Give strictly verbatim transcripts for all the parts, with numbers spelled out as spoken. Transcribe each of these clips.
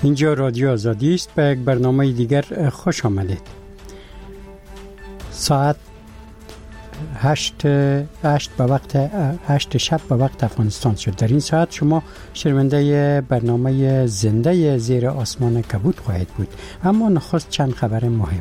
اینجا رادیو آزادی است. به یک برنامه دیگر خوش آمدید. ساعت هشت هشت به وقت هشت شب به وقت افغانستان شد. در این ساعت شما شنونده برنامه زنده زیر آسمان کبود خواهید بود. اما نخست چند خبر مهم.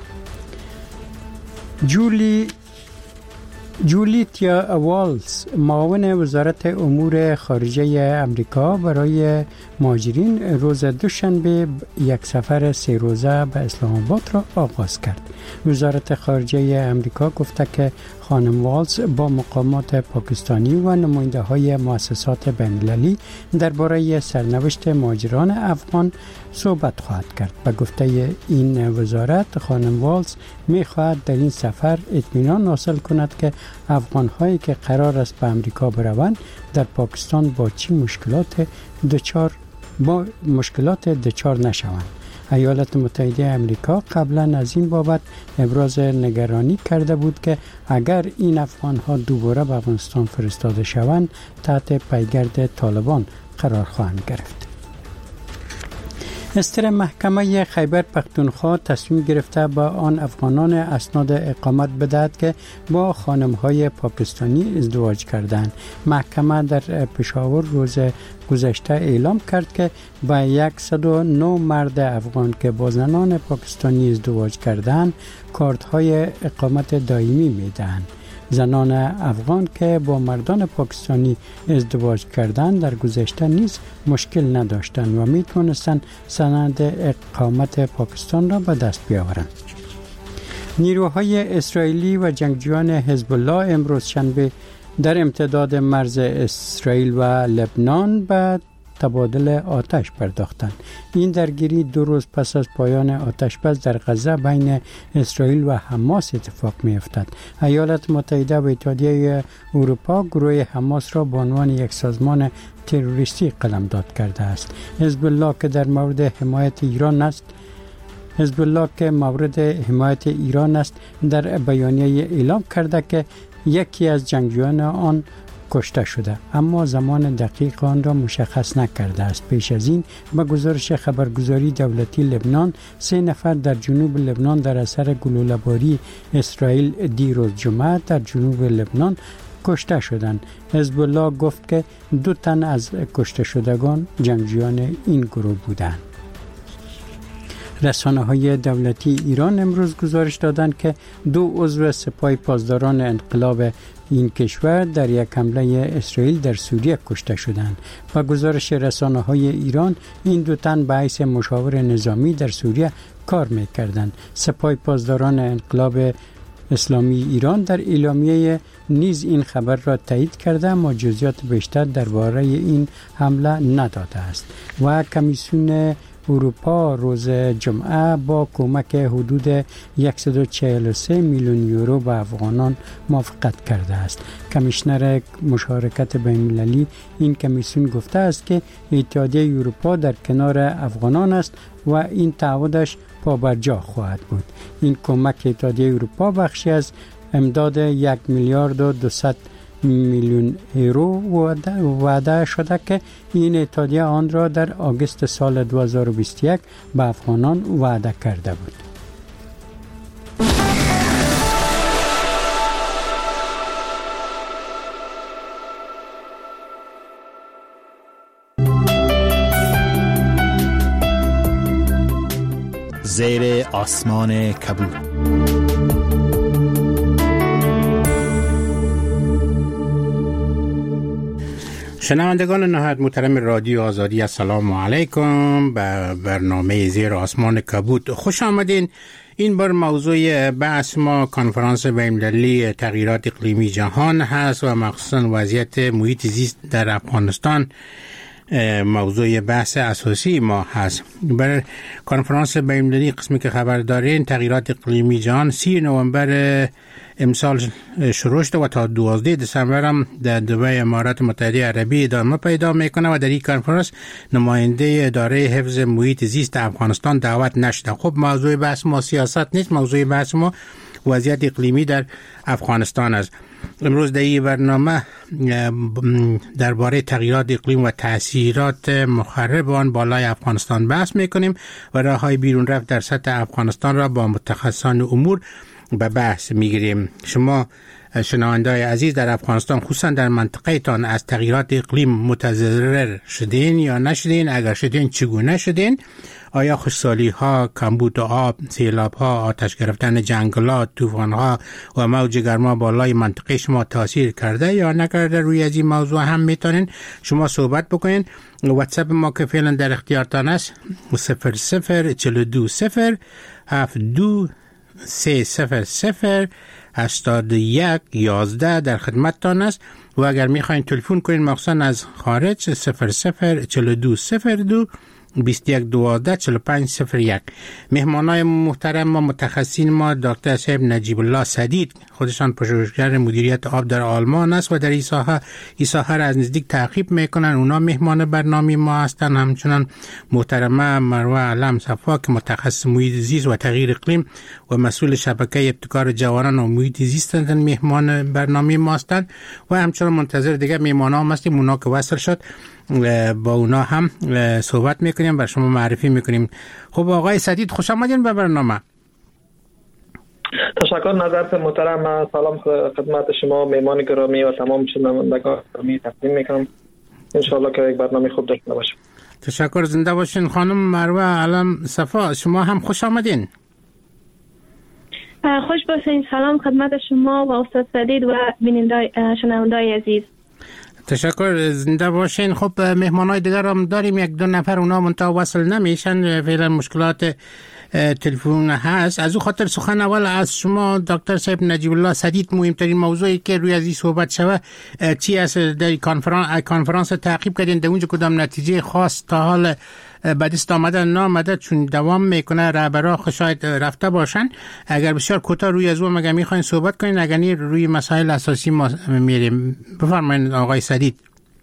جولی جولیتیا والز معاون وزارت امور خارجه امریکا برای مهاجرین روز دوشنبه یک سفر سه روزه به اسلام آباد را آغاز کرد. وزارت خارجه امریکا گفته که خانم والز با مقامات پاکستانی و نماینده های مؤسسات بین‌المللی درباره سرنوشت مهاجران افغان صحبت خواهد کرد. به گفته این وزارت خانم والز می خواهد در این سفر اطمینان حاصل کند که افغان هایی که قرار است به امریکا بروند در پاکستان با چه مشکلات دچار با مشکلات دچار نشوند. ایالات متحده امریکا قبلا از این بابت ابراز نگرانی کرده بود که اگر این افغان ها دوباره به افغانستان فرستاده شوند تحت پیگرد طالبان قرار خواهند گرفت. استر محکمه خیبر پختونخوا تصمیم گرفته با آن افغانان اسناد اقامت بدهد که با خانم‌های پاکستانی ازدواج کردند. محکمه در پشاور روز گذشته اعلام کرد که با صد و نه مرد افغان که با زنان پاکستانی ازدواج کردند کارت‌های اقامت دائمی می‌دهند. زنان افغان که با مردان پاکستانی ازدواج کردند در گذشته نیز مشکل نداشتند و می توانستند سند اقامت پاکستان را به دست بیاورند. نیروهای اسرائیلی و جنگجویان حزب الله امروز شنبه در امتداد مرز اسرائیل و لبنان به تبادل آتش پرداختند. این درگیری دو روز پس از پایان آتش بس در غزه بین اسرائیل و حماس اتفاق می افتد. ایالات متحده و اتحادیه اروپا گروه حماس را به عنوان یک سازمان تروریستی قلمداد کرده است. حزب الله که در مورد حمایت ایران است حزب الله که مورد حمایت ایران است در بیانیه اعلام کرده که یکی از جنگجویان آن کشته شده، اما زمان دقیق آن را مشخص نکرده است. پیش از این به گزارش خبرگزاری دولتی لبنان سه نفر در جنوب لبنان در اثر گلوله‌باری اسرائیل دیروز جمعه در جنوب لبنان کشته شدند. حزب الله گفت که دو تن از کشته شدگان جنگجویان این گروه بودند. رسانه‌های دولتی ایران امروز گزارش دادند که دو عضو سپاه پاسداران انقلاب این کشور در یک حمله اسرائیل در سوریه کشته شدند. با گزارش رسانه‌های ایران این دو تن به حیث مشاور نظامی در سوریه کار می‌کردند. سپاه پاسداران انقلاب اسلامی ایران در اعلامیه نیز این خبر را تایید کرده اما جزئیات بیشتر درباره این حمله نداده است. و کمیسیون اروپا روز جمعه با کمک حدود صد و چهل و سه میلیون یورو به افغانان موافقت کرده است. کمیشنر مشارکت بین‌المللی این کمیسیون گفته است که اتحادیه اروپا در کنار افغانان است و این تعهدش پابرجا خواهد بود. این کمک اتحادیه اروپا بخشی از امداد یک میلیارد و دویست میلیون یورو وعده شده که این اتحادیه آن را در آگوست سال دو هزار و بیست و یک به افغانان وعده کرده بود. زیر آسمان کبود. شنوندگان نهایت محترم رادیو آزادی، السلام علیکم. به برنامه زیر آسمان کبود خوش آمدین. این بار موضوع بحث ما کنفرانس بین‌المللی تغییرات اقلیمی جهان هست و مخصوصا وضعیت محیط زیست در افغانستان موضوع بحث اساسی ما هست. برای کنفرانس بین‌المللی قسمی که خبر دارین تغییرات اقلیمی جهان سی نوامبر امسال شروع شده و تا دوازده دسامبر هم در دبی امارات متحده عربی ادامه پیدا میکنه و در این کنفرانس نماینده اداره حفظ محیط زیست افغانستان دعوت نشده. خب موضوع بحث ما سیاست نیست، موضوع بحث ما وضعیت اقلیمی در افغانستان است. امروز در این برنامه درباره تغییرات اقلیم و تاثیرات مخرب آن بالای افغانستان بحث میکنیم و راههای بیرون رفت در سطح افغانستان را با متخصصان امور به بحث میگیریم. شما شنونده‌های عزیز در افغانستان خصوصا در منطقه تان از تغییرات اقلیم متضرر شدین یا نشدین؟ اگر شدین چگونه شدین؟ آیا خشکسالی ها، کمبود آب، سیلاب ها، آتش گرفتن جنگلات، طوفان ها و موج گرما بالای منطقه شما تاثیر کرده یا نکرده؟ روی از این موضوع هم میتونین شما صحبت بکنین. واتساپ ما که فعلا در اختیارتان است صفر صفر چهل و دو صفر هفت دو سه صفر صفر هشتاد و یک یازده در خدمتتان است و اگر میخواین تلفن کنین مخصوصا از خارج صفر صفر چهل و دو صفر دو بیست و یک دوازده چهل و پنج صفر یک. مهمانای محترم ما، متخصصین ما، دکتر صاحب نجیب الله سدید، خودشان پژوهشگر مدیریت آب در آلمان است و در این ساحه این ساحه را از نزدیک تعقیب میکنن. اونا مهمان برنامه ما هستند. همچنان محترمه مروه علم صفا که متخصص محیط زیست و تغییر اقلیم و مسئول شبکه ابتکار جوانان و محیط زیست هستند، مهمان برنامه ما هستند. و همچنان منتظر دیگه مهمان ها هستیم، اونا که وصل شد با اونا هم صحبت میکنیم و شما معرفی میکنیم. خب آقای سدید خوش آمدین به برنامه. تشکر نظرت محترم. سلام خدمت شما مهمان گرامی و تمام شنوندگان گرامی تقدیم میکنم. انشالله که یک برنامه خوب داشته باشیم. تشکر، زنده باشین. خانم مروه علم صفا شما هم خوش آمدین. خوش باشین. سلام خدمت شما و استاد سدید و بیننده شنوندای عزیز. تشکر، زنده باشین. خب مهمانای دیگر هم داریم، یک دو نفر اونا منتها وصل نمیشن، فعلا مشکلات تلفن هست. از او خاطر سخن اول از شما دکتر صاحب نجیب الله سدید، مهمترین موضوعی که روی از این صحبت شوه چی است؟ در کنفرانس کنفرانس تعقیب کردین، در اونجا کدام نتیجه خاص تا حال به دست آمده نامده؟ چون دوام میکنه رهبرا شاید رفته باشن. اگر بسیار کوتاه روی از اون مگه میخواین صحبت کنین، اگر نه روی مسائل اساسی ما میریم. بفرمایید آقای سدید.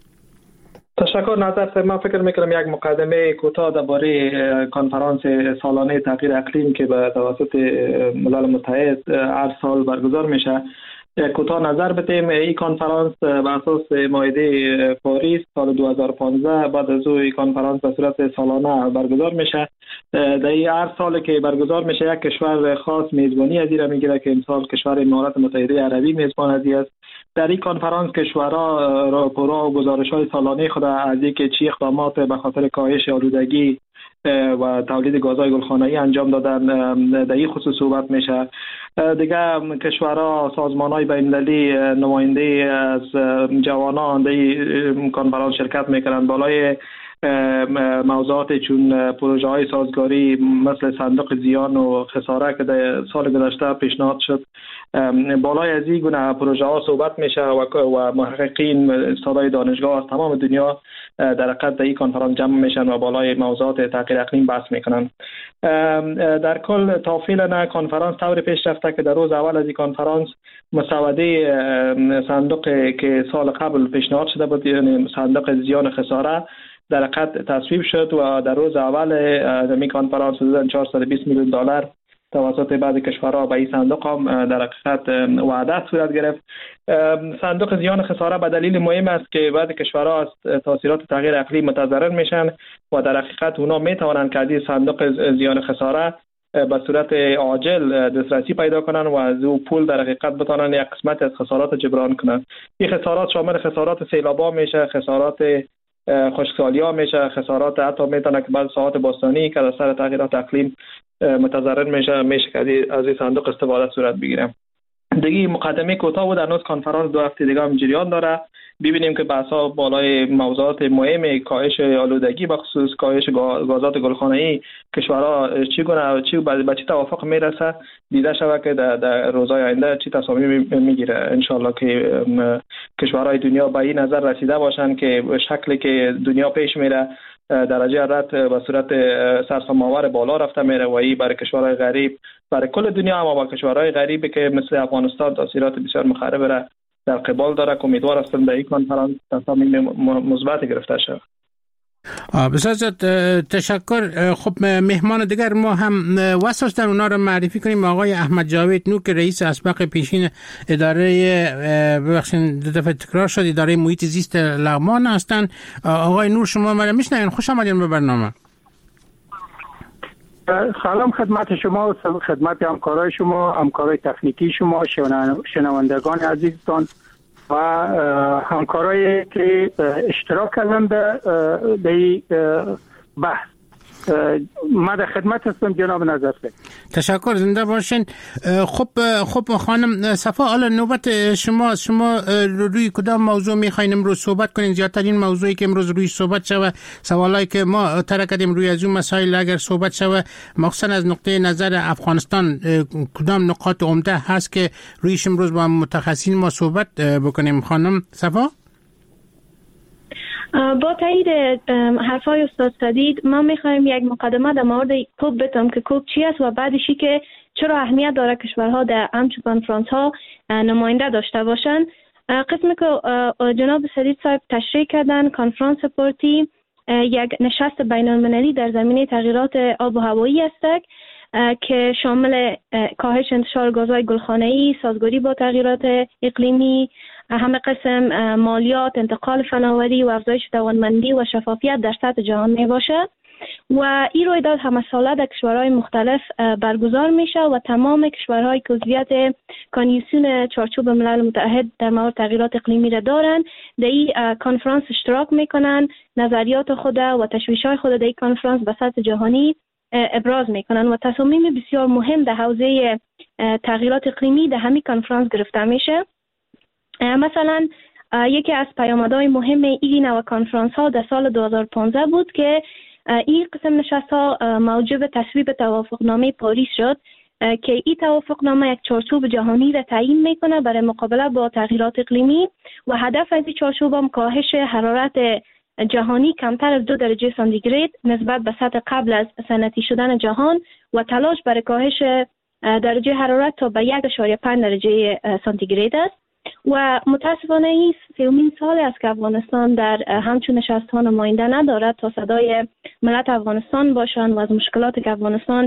تشکر. نظر من فکر میکنم یک مقدمه کوتاه درباره کنفرانس سالانه تغییر اقلیم که به توسط ملل متحد هر سال برگزار میشه کوتاه نظر بدیم. این کنفرانس بر اساس معاهده پاریس سال دو هزار و پانزده بعد از این کنفرانس به صورت سالانه برگزار میشه. در این هر سال که برگزار میشه یک کشور خاص میزبانی از این میگیره که امسال کشور امارات متحده عربی میزبان از این است. در این کنفرانس کشورها راپورها و گزارش‌های سالانه خود از اینکه چی اقدامات به خاطر کاهش آلودگی و تولید گازهای گلخانه‌ای انجام دادن در این خصوص صحبت میشه. دیگه کشورها، سازمان‌های بین‌المللی نماینده از جوانان در این کنفرانس شرکت میکنند. بالای موضوعات چون پروژه های سازگاری مثل صندوق زیان و خساره که در سال گذشته پیشنهاد شد، بالای از این گونه پروژه ها صحبت میشه و محققین استادای دانشگاه از تمام دنیا در حقیقت در این کنفرانس جمع میشن و بالای موضوعات تغییر اقلیم بحث میکنن. در کل تا فعلا کنفرانس طور پیش رفته که در روز اول از این کنفرانس مسوده صندوق که سال قبل پیشنهاد شده بود، یعنی صندوق زیان خساره، در حقیقت تصویب شد و در روز اول این کنفرانس حدود چهارصد و بیست میلیون دلار توسط بعضی کشورها به این صندوق هم در حقیقت وعده صورت گرفت. صندوق زیان خساره به دلیل مهم است که بعضی کشورها از تاثیرات تغییر اقلیم متضرر میشن و در حقیقت اونا میتوانند که از این صندوق زیان خساره به صورت عاجل دسترسی پیدا کنن و از او پول در حقیقت بتونن یک قسمت از خسارات جبران کنن. این خسارات شامل خسارات سیلابا میشه، خسارات خشکسالی ها میشه، خسارات حتی میتونه که بعض ساعات باستانی که در سر تغییرات اقلیم متضرر میشه میشه که از این صندوق استفاده صورت بگیره. دیگه مقدمه کوتاه بود. هنوز کنفرانس دو هفته دیگه هم جریان داره. ببینیم که بحث‌ها بالای موضوعات مهم کاهش آلودگی به خصوص کاهش گازات گلخانه‌ای کشورها چگونه چی به چه توافق میرسه، دیده شود که در, در روزهای آینده چی تصامیم میگیره. ان شاء الله که کشورهای دنیا به این نظر رسیده باشن که شکلی که دنیا پیش میره درجه رد به صورت سرسام‌آور بالا رفته میره و این برای کشورهای غریب، برای کل دنیا، اما با کشورهای غریبی که مثل افغانستان تاثیرات بسیار مخرب را در قبال داره که امیدوار هستم در این کنفرانس تصامیم مثبت گرفته شود. بسیار تشکر. خب مهمان دیگر ما هم واسه داشتن اونا رو معرفی کنیم. آقای احمد جاوید نور که رئیس اسبق پیشین اداره ببخشید دو دفعه تکرار شد اداره محیط زیست لغمان هستن. آقای نور شما ما رو میشنوین؟ خوش آمدین به برنامه. سلام خدمت شما و خدمت همکارای شما، همکارای تکنیکی شما، شنوندگان عزیزتان و همکارایی که اشتراک کردن به بحث. ما در خدمت هستم جناب نظرفکر. تشکر، زنده باشین. خب خب خانم صفا، حالا نوبت شما. شما روی کدام موضوع میخواین امروز صحبت کنین؟ زیادترین موضوعی که امروز روی صحبت شوه، سوالایی که ما طرح کردیم روی از اون مسائل اگر صحبت شوه، مخصوصا از نقطه نظر افغانستان کدام نقاط عمده هست که رویش امروز با متخصصین ما صحبت بکنیم؟ خانم صفا. با تایید حرفای استاد سدید، ما میخوایم یک مقدمه در مورد کوب بتم که کوب چی است و بعدشی که چرا اهمیت داره کشورها در همچون کنفرانس ها نماینده داشته باشند. قسمی که جناب سدید صاحب تشریح کردن، کنفرانس پارتی یک نشست بین المللی در زمینه تغییرات آب و هوایی است که شامل کاهش انتشار گازهای گلخانه‌ای، سازگاری با تغییرات اقلیمی، همه قسم مالیات، انتقال فناوری و افزایش توانمندی و شفافیت در سطح جهان می باشه و این رویداد همه ساله در کشورهای مختلف برگزار میشه و تمام کشورهای که عضویت کانوانسیون چارچوب ملل متحد در مورد تغییرات اقلیمی را دارن در این کنفرانس اشتراک میکنن، نظریات خود و تشویش‌های خود در این کنفرانس به سطح جهانی ابراز میکنن و تصامیم بسیار مهم در حوزه تغییرات اقلیمی در همین کنفرانس گرفته میشه. مثلا یکی از پیامدهای مهم این نوع کنفرانس ها در سال دو هزار و پانزده بود که این قسم نشست ها موجب تصویب توافقنامه پاریس شد که این توافقنامه یک چارچوب جهانی را تعیین میکنه برای مقابله با تغییرات اقلیمی و هدف از این چارچوب هم کاهش حرارت جهانی کمتر از دو درجه سانتیگراد نسبت به سطح قبل از صنعتی شدن جهان و تلاش برای کاهش درجه حرارت تا به یک و پنج درجه سانتیگراد است. و متاسفانه این سیومین سال است که افغانستان در همچون نشست ها نماینده ندارد تا صدای ملت افغانستان باشند و از مشکلات که افغانستان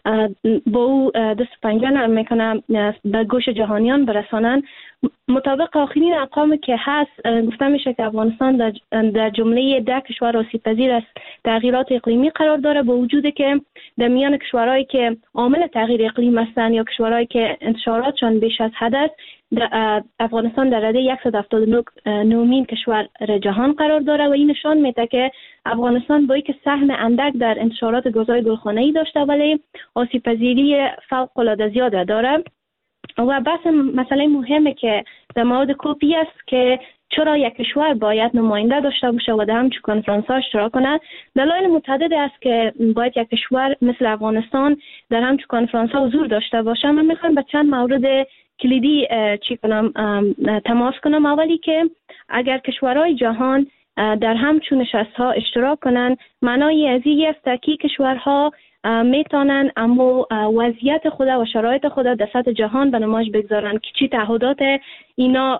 با او دست پنجه نرم میکنه به گوش جهانیان برسانند. مطابق آخرین ارقام که هست گفته میشه که افغانستان در, در جمله ده کشور آسیب پذیر از تغییرات اقلیمی قرار داره، با وجودی که در میان کشورهایی که عامل تغییر اقلیم هستند یا کشورهایی که انتشاراتشان بیش از حد است، افغانستان در رده صد و هفتاد و نه نومین کشور جهان قرار داره و این نشان میده که افغانستان با اینکه سهم اندک در انتشارات گازهای گلخانه‌ای داشته ولی آسیب پذیری فوق العاده زیاده داره. و بحث مسئله مهمه که در مورد کوپی است که چرا یک کشور باید نماینده داشته باشه و در همچون کنفرانس ها اشتراک کنه. دلایل متعدد است که باید یک کشور مثل افغانستان در همچون کنفرانس ها حضور داشته باشه. من میخوام به چند مورد کلیدی چی کنم تماس کنم. اولی که اگر کشورهای جهان در همچون نشست ها اشتراک کنن، معنای از این است که کشورها میتونن اما وضعیت خود و شرایط خود در سطح جهان به نمایش بگذارن که چی تعهدات اینا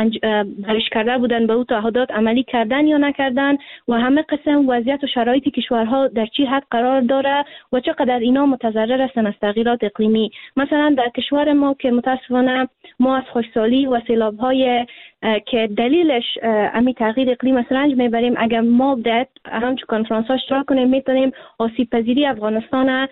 برش کرده بودن به او تعهدات عملی کردن یا نکردن و همه قسم وضعیت و شرایط کشورها در چی حد قرار داره و چقدر اینا متضرر هستن از تغییرات اقلیمی. مثلا در کشور ما که متاسفانه ما از خشکسالی و سیلاب‌های که دلیلش امی تغییر اقلیم است رنج میبریم، اگر ما در همچون کنفرانس ها اشتراک کنیم میتونیم آسیب پذیری افغانستان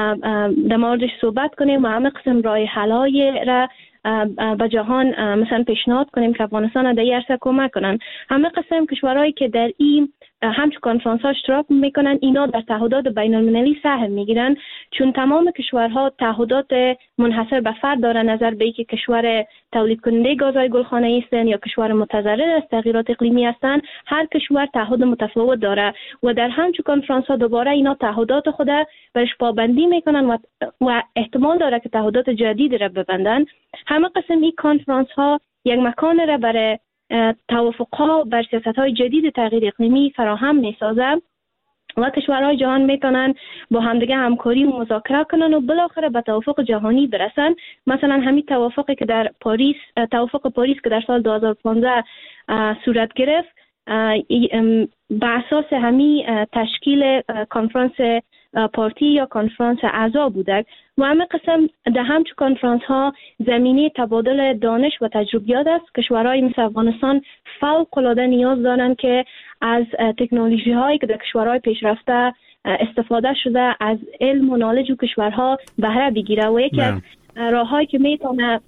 در موردش صحبت کنیم و همه قسم راه حل‌های را به جهان مثلا پیشنهاد کنیم که افغانستان در این عرصه کمک کنن. همه قسم کشورهایی که در این همچون کنفرانس ها اشتراک میکنن اینا در تعهدات بین المللی سهم میگیرن، چون تمام کشورها تعهدات منحصر به فرد دارن نظر به اینکه کشور تولید کننده گازهای گلخانه‌ای هستند یا کشور متضرر از تغییرات اقلیمی هستند. هر کشور تعهد متفاوت داره و در همچون کنفرانس ها دوباره اینا تعهدات خود برش پابندی میکنن و, و احتمال داره که تعهدات جدید را ببندن. همه قسم این کنفرانس ها یک مکان را برای توافق‌ها بر سیاست‌های جدید تغییر اقلیمی فراهم می‌سازد و کشورهای جهان میتونن با همدیگه همکاری و مذاکره کنن و بالاخره به توافق جهانی برسن. مثلا همین توافقی که در پاریس توافق پاریس که در سال دو هزار و پانزده صورت گرفت به اساس همین تشکیل کنفرانس پارتی یا کنفرانس اعضا بوده و همه قسم در همچون کنفرانس ها زمینه تبادل دانش و تجربیات است. کشورهای مثل افغانستان فوق العاده نیاز دارند که از تکنولوژی هایی که در کشورهای پیشرفته استفاده شده از علم و نالج و کشورها بهره بگیره و یکی از راههایی که میتونه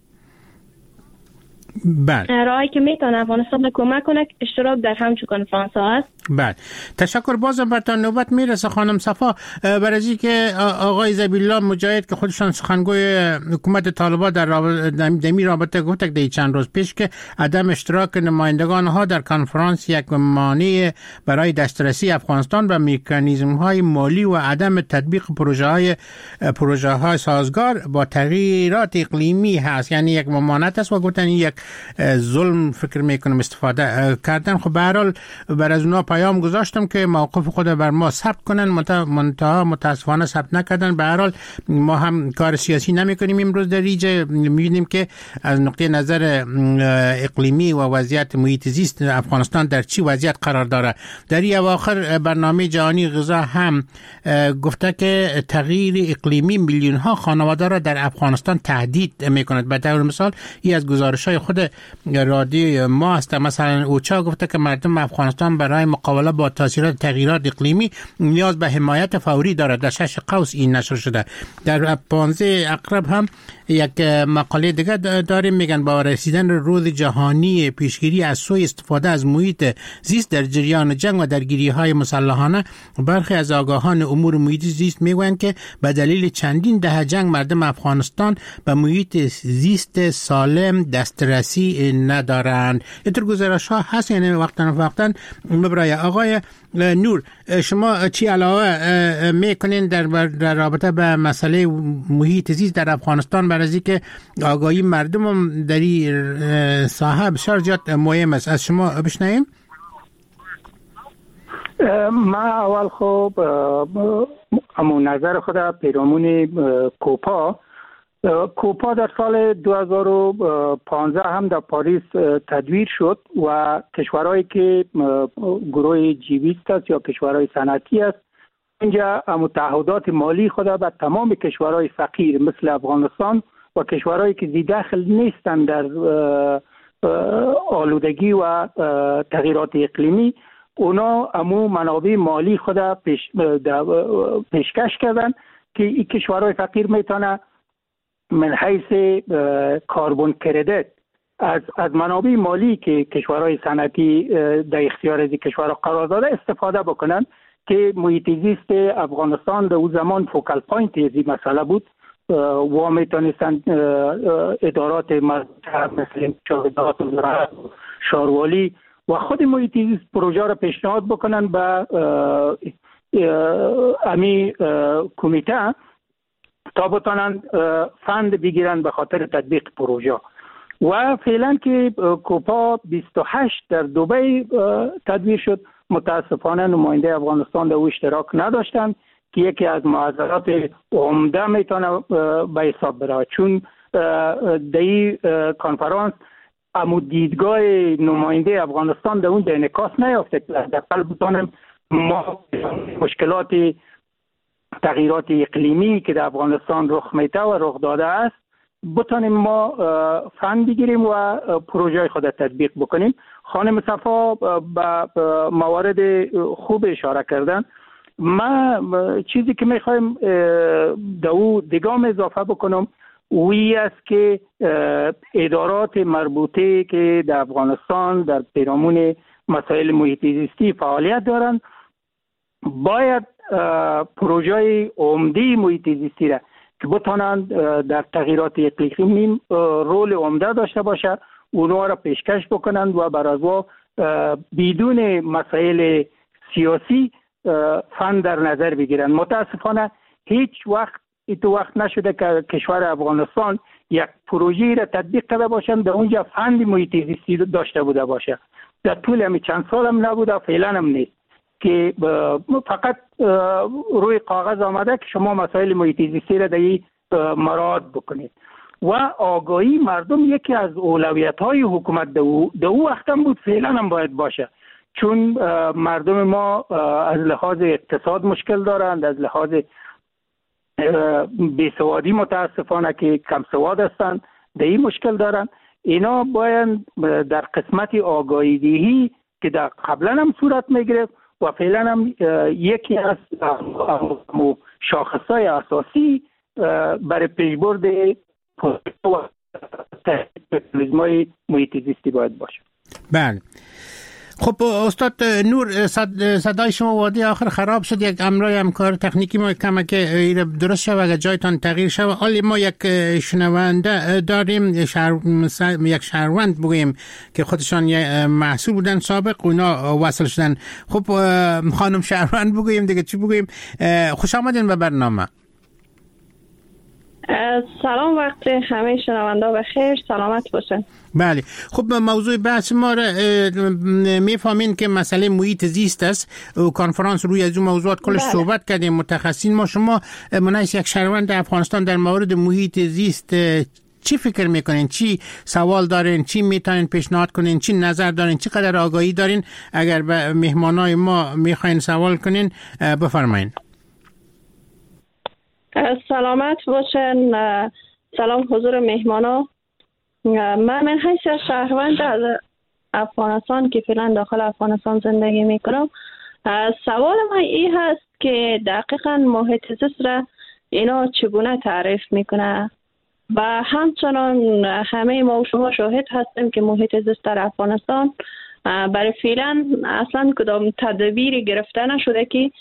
بله راهی که میتونه افغانستان کمک کنه اشتراک در همچون کنفرانس ها است. بله تشکر. بازم برتان نوبت میرسه خانم صفا، برای از اینکه آقای ذبیح الله مجاهد که خودشان سخنگوی حکومت طالبان در دمی رابطه گفت که چند روز پیش که عدم اشتراک نمایندگان ها در کنفرانس یک مانع برای دسترسی افغانستان به مکانیزم های مالی و عدم تطبیق پروژه های پروژه های سازگار با تغییرات اقلیمی هست، یعنی یک ممانعت است و گفتن یک ظلم فکر میکنم استفاده کردن. خب به هر حال بر از اونها پیام گذاشتم که موقف خود بر ما ثبت کنن، منتها متاسفانه ثبت نکردن. به هر حال ما هم کار سیاسی نمیکنیم امروز در اینجا، میبینیم که از نقطه نظر اقلیمی و وضعیت محیط زیست افغانستان در چی وضعیت قرار داره. در این اواخر برنامه جهانی غذا هم گفته که تغییر اقلیمی میلیون ها خانواده را در افغانستان تهدید میکند. به طور مثال این از گزارش های خود رادیو ما است. مثلا اوچا گفته که مردم افغانستان برای مقابله با تاثیرات تغییرات اقلیمی نیاز به حمایت فوری دارد. در شش قوس این نشر شده. در پانزده اقرب هم یک مقاله دیگه داریم، میگن با رسیدن روز جهانی پیشگیری از سوء استفاده از محیط زیست در جریان جنگ و درگیری‌های مسلحانه، برخی از آگاهان امور محیط زیست میگویند که به دلیل چندین دهه جنگ مردم افغانستان به محیط زیست سالم دسترسی ندارند. اینطور گزارش‌ها هست، یعنی وقتا وقتا برای آقای نور شما چی علاوه میکنین در, در رابطه به مسئله محیط زیست در افغانستان، برای اینکه آگاهی مردم هم در این ساحه بسیار زیاد مهم است؟ از شما بشنویم. ما اول خوب اما نظر خود پیرامون کوپا کوپا در سال دو هزار و پانزده هم در پاریس تدویر شد و کشورهایی که گروه جی بیست است یا کشورهای صنعتی است اینجا متعهدات مالی خود به تمام کشورهای فقیر مثل افغانستان و کشورهایی که زی داخل نیستند در آلودگی و تغییرات اقلیمی، اونا امو منابع مالی خود پیش پیشکش کردن که این کشورهای فقیر میتونه من حیث کاربن کردیت از از منابع مالی که کشورهای صنعتی در اختیار از کشورها قرار داده استفاده بکنن که محیط زیست افغانستان در اون زمان فوکال پوینت از این مسئله بود و میتونستند ادارات مثل ادارات زراعت شاروالی و خود محیط زیست پروژه را پیشنهاد بکنن به امی کمیته تا بتانند فند بگیرن به خاطر تطبیق پروژه. و فعلا که کوپا بیست و هشت در دبی تدویر شد، متاسفانه نماینده افغانستان در او اشتراک نداشتند که یکی از معضلات عمده میتونه به حساب بره، چون در این کنفرانس امو دیدگاه نماینده افغانستان در اون انعکاس نیافته که حداقل بتونیم ما مشکلات تغییرات اقلیمی که در افغانستان رخ میده و رخ داده است بتونیم ما فند بگیریم و پروژه خود تطبیق بکنیم. خانم صفا به موارد خوب اشاره کردن. ما چیزی که میخوایم در او دیگه اضافه بکنم وی است که ادارات مربوطه که در افغانستان در پیرامون مسائل محیط زیستی فعالیت دارند باید پروژه عمده محیط زیستی را که بتوانند در تغییرات اقلیمی رول عمده داشته باشه اونها را پیشکش بکنند و برای بدون مسائل سیاسی فند در نظر بگیرند. متاسفانه هیچ وقت ایتو وقت نشده که کشور افغانستان یک پروژه را تطبیق کرده باشند در اونجا فند محیط زیستی داشته بوده باشه. در طول همی چند سال هم نبوده، فعلا هم نیست که فقط روی کاغذ آمده که شما مسائل محیط زیستی را در مراعات بکنید. و آگاهی مردم یکی از اولویت های حکومت در او وقت هم بود، فعلا هم باید باشه چون مردم ما از لحاظ اقتصاد مشکل دارند، از لحاظ بیسوادی متاسفانه که کم سواد هستند در این مشکل دارند. اینا باید در قسمت آگاهی دهی که در قبلا هم صورت میگرفت و فعلا هم یکی از شاخصهای اساسی برای پیشبرد پروژه محیط زیستی باید باشه. بله. خب استاد نور، صدای شما وادی آخر خراب شد. یک امرای همکار تکنیکی ما کمه که درست شد اگر جایتان تغییر شد. حالی ما یک شنونده داریم، شهر... یک شهروند بگوییم که خودشان محصول بودن سابق، اونا وصل شدن. خب خانم شهروند بگوییم دیگه چی بگوییم؟ خوش آمدین به برنامه. سلام، وقت همه شنونده بخیر، سلامت باشن. بله. خب موضوع بحث ما را میفهمین که مسئله محیط زیست است و کنفرانس روی از اون موضوعات کلش بله. صحبت کردیم متخصصین. ما شما منایس یک شهروند افغانستان در مورد محیط زیست چی فکر میکنین؟ چی سوال دارین؟ چی میتونین پیشنهاد کنین؟ چی نظر دارین؟ چی قدر آگاهی دارین؟ اگر به مهمانای ما میخواین سوال کنین بفرمایین. سلامت باشن. سلام حضور مهمانا. من من حیث شهروند از افغانستان که فعلا داخل افغانستان زندگی میکنم، سوال من این هست که دقیقاً محیط زیست را اینا چگونه تعریف میکنه و همچنان همه ما و شما شاهد هستیم که محیط زیست در افغانستان برای فعلا اصلا کدام تدبیری گرفته نشده که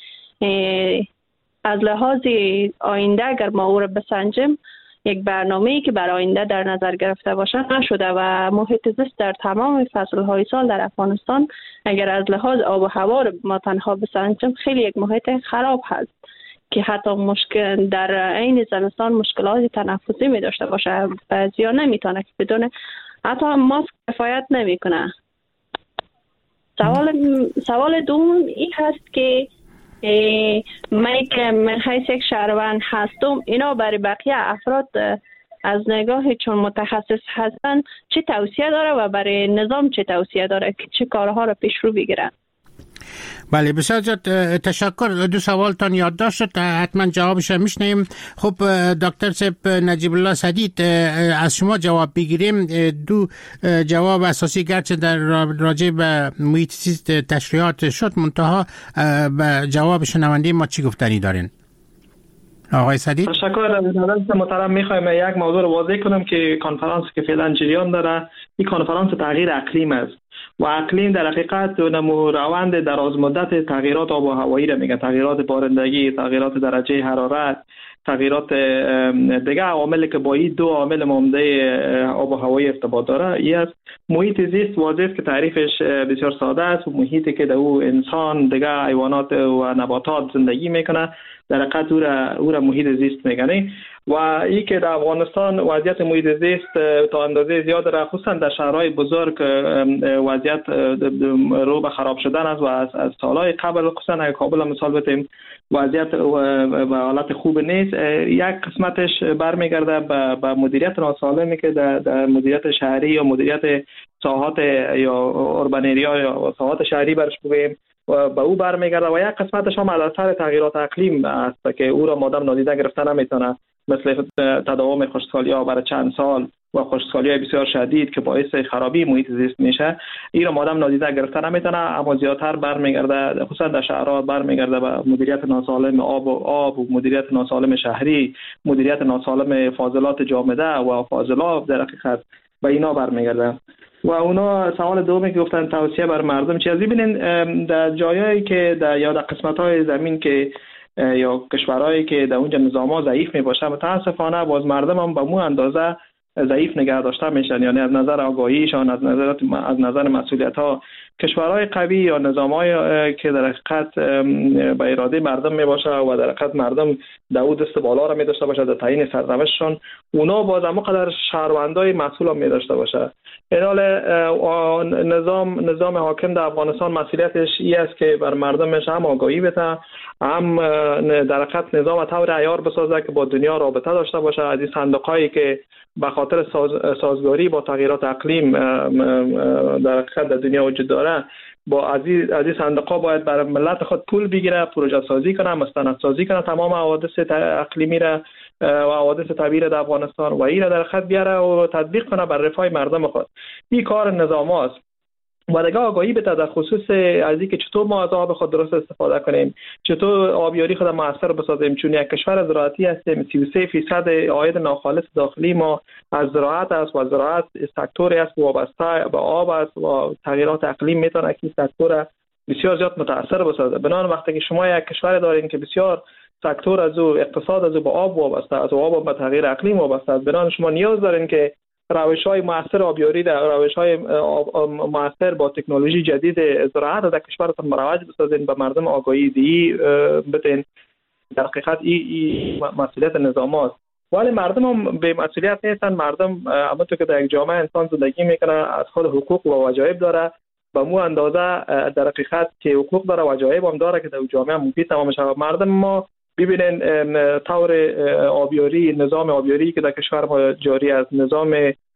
از لحاظ آینده اگر ما او را بسنجیم یک برنامه‌ای که برای آینده در نظر گرفته باشه نشده و محیط زیست در تمام فصل‌های سال در افغانستان اگر از لحاظ آب و هوا را ما تنها بسنجیم خیلی یک محیط خراب هست که حتی مشکل در عین زمستان مشکلات تنفسی می داشته باشه. بعضیا نمیتونه که بدون حتی ماسک کفایت نمیکنه. سوال سوال دوم این هست که من که من حیث یک شهروند هستم، اینا برای بقیه افراد از نگاه چون متخصص هستن چه توصیه داره و برای نظام چه توصیه داره که چه کارها رو پیش رو بگیرن؟ بله بسیار تشکر. دو سوالتان یادداشت شد، حتما جوابش میشنیم. خب دکتر صاحب نجیب الله سدید از شما جواب بگیریم. دو جواب اساسی گرچه در راجع به محیط زیست تشریحات شد، منتها به جواب شنونده ما چی گفتنی دارین؟ آقای سدید. تشکر. جناب محترم، میخوایم یک موضوع رو واضح کنم که کنفرانس که فعلا جریان داره این کنفرانس تغییر اقلیم است و اقلیم در حقیقت نمو روند دراز مدت تغییرات آب و هوایی را میگه، تغییرات بارندگی، تغییرات درجه حرارت، تغییرات دیگه عواملی که با این دو عامل عمده آب و هوایی ارتباط داره. این است محیط زیست واضح است که تعریفش بسیار ساده است و محیطی که در او انسان، دیگه حیوانات و نباتات زندگی میکنه در حقیقت او را او را محیط زیست میگن. و این که در افغانستان وضعیت محیط زیست تا اندازه زیاد را خصوصا در شهرهای بزرگ وضعیت رو به خراب شدن است و از از سالهای قبل خصوصا اگه کابل مثال بتیم وضعیت به حالت خوب نیست. یک قسمتش برمیگرده به, به مدیریت ناسالمی که در, در مدیریت شهری یا مدیریت ساحات یا اوربانریا یا ساحات شهری برش بگوییم و به او برمیگرده و یک قسمتش هم از اثر تغییرات اقلیم است که او را مادام نادیده گرفته نمیتونه، مثل تداوم خشکسالی‌ها برای چند سال و خشکسالی‌های بسیار شدید که باعث خرابی محیط زیست میشه. این را مادام نادیده گرفته نمیتونه، اما زیادتر برمیگرده خصوصا در شهرها برمیگرده به مدیریت ناسالم آب و آب و مدیریت ناسالم شهری، مدیریت ناسالم فاضلات جامده و فاضلاب در حقیقت به اینا برمیگرده. و اونا سوال دومی که گفتن توصیه بر مردم چی؟ از ببینین در جایایی که در یا در قسمت‌های زمین که یا کشورهایی که در اونجا نظام‌ها ضعیف میباشه متاسفانه باز مردم هم به مو اندازه ضعیف نگه داشته میشن، یعنی از نظر آگاهیشان، از نظر از نظر مسئولیت‌ها. کشورهای قوی یا نظام‌های که در حقیقت به اراده مردم میباشه و در حقیقت مردم داود دست بالا را می‌داشته باشه در تعیین سرنوشتشون، اونا باز هم قدر شهروندای مسئول هم می‌داشته باشه. این حال نظام نظام حاکم در افغانستان مسئولیتش این است که بر مردمش هم آگاهی بده، هم در حقیقت نظام طور عیار بسازه که با دنیا رابطه داشته باشه. از این صندوق‌هایی که به خاطر ساز، سازگاری با تغییرات اقلیم در حقیقت در دنیا وجود داره با از این صندوق‌ها باید برای ملت خود پول بگیره، پروژه سازی کنه، مستند سازی کنه تمام حوادث اقلیمی را و حوادث طبیعی در افغانستان و این را در خط بیاره و تطبیق کنه بر رفاه مردم خود. این کار نظام است و دیگه آگاهی بده در خصوص از اینکه چطور ما از آب خود درست استفاده کنیم، چطور آبیاری خود موثر بسازیم، چون یک کشور زراعتی هستیم. سی و سه درصد عاید ناخالص داخلی ما از زراعت است و زراعت سکتوری است وابسته به آب است و تغییرات اقلیم میتونه که این سکتور بسیار زیاد متاثر بسازه. بنابراین وقتی که شما یک کشور دارین که بسیار سکتور از او اقتصاد از او به آب وابسته است و آب به تغییر اقلیم وابسته است، بنابراین شما نیاز دارین که روش‌های موثر آبیاری در روش‌های موثر با تکنولوژی جدید زراعت در کشورتان مروج بسازین، به مردم آگاهی دی بدین. در حقیقت این مسئولیت نظام است، ولی مردم هم به مسئولیت نیستن. مردم همونطور که در یک جامعه انسان زندگی میکنه از خود حقوق و واجب داره، به مو اندازه در حقیقت که حقوق داره واجب هم داره که در جامعه مفید تمام شود. مردم ما ببینین طور آبیاری، نظام آبیاری که در کشور ما جاری است، نظام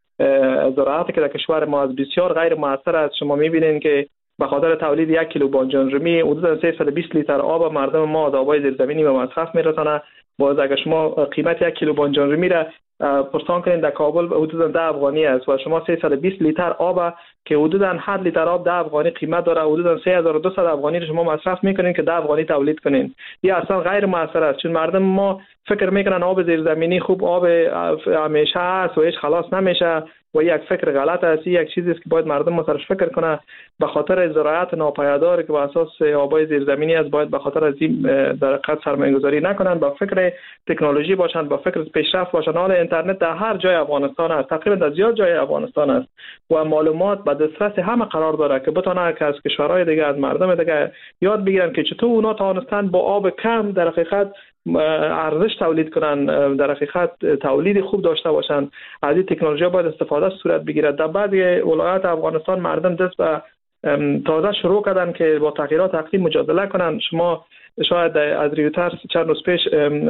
زراعتی که در کشور ما از بسیار غیر موثر است. شما میبینین که به خاطر تولید یک کیلو بانجان رومی حدود سیصد و بیست لیتر آب مردم ما از آبای زیرزمینی به مصرف میرسانه. باز اگر شما قیمت یک کیلو بانجان رومی را پرسان کنین در کابل حدود ده افغانی است و شما سیصد و بیست لیتر آب که حدوداً هر لیتر آب ده افغانی قیمت داره، حدوداً سه هزار و دویست افغانی رو شما مصرف میکنین که ده افغانی تولید کنین. این اصلا غیر موثر است، چون مردم ما فکر میکنن آب زیرزمینی خوب آب همیشه است و هیچ خلاص نمیشه و یک فکر غلط است. یک چیزی است که باید مردم ما سرش فکر کنه. به خاطر زراعت ناپایدار که بر اساس آبای زیرزمینی است، باید به خاطر از این در حقیقت سرمایه‌گذاری نکنن، با فکر تکنولوژی باشن، با فکر پیشرفت باشن. حال اینترنت در هر جای افغانستان است، تقریبا در زیاد جای افغانستان است و معلومات به دسترس همه قرار داره که بتونه که از کشورهای دیگه، از مردم دیگه یاد بگیرن که چطور اونا توانستن با آب کم در حقیقت ارزش تولید کنن، در حقیقت تولید خوب داشته باشن. از این تکنولوژی باید استفاده صورت بگیره. در بعضی ولایات افغانستان مردم دست به تازه شروع کردن که با تغییرات اقلیم مجادله کنن. شما شاید از ریوترز چند روز پیش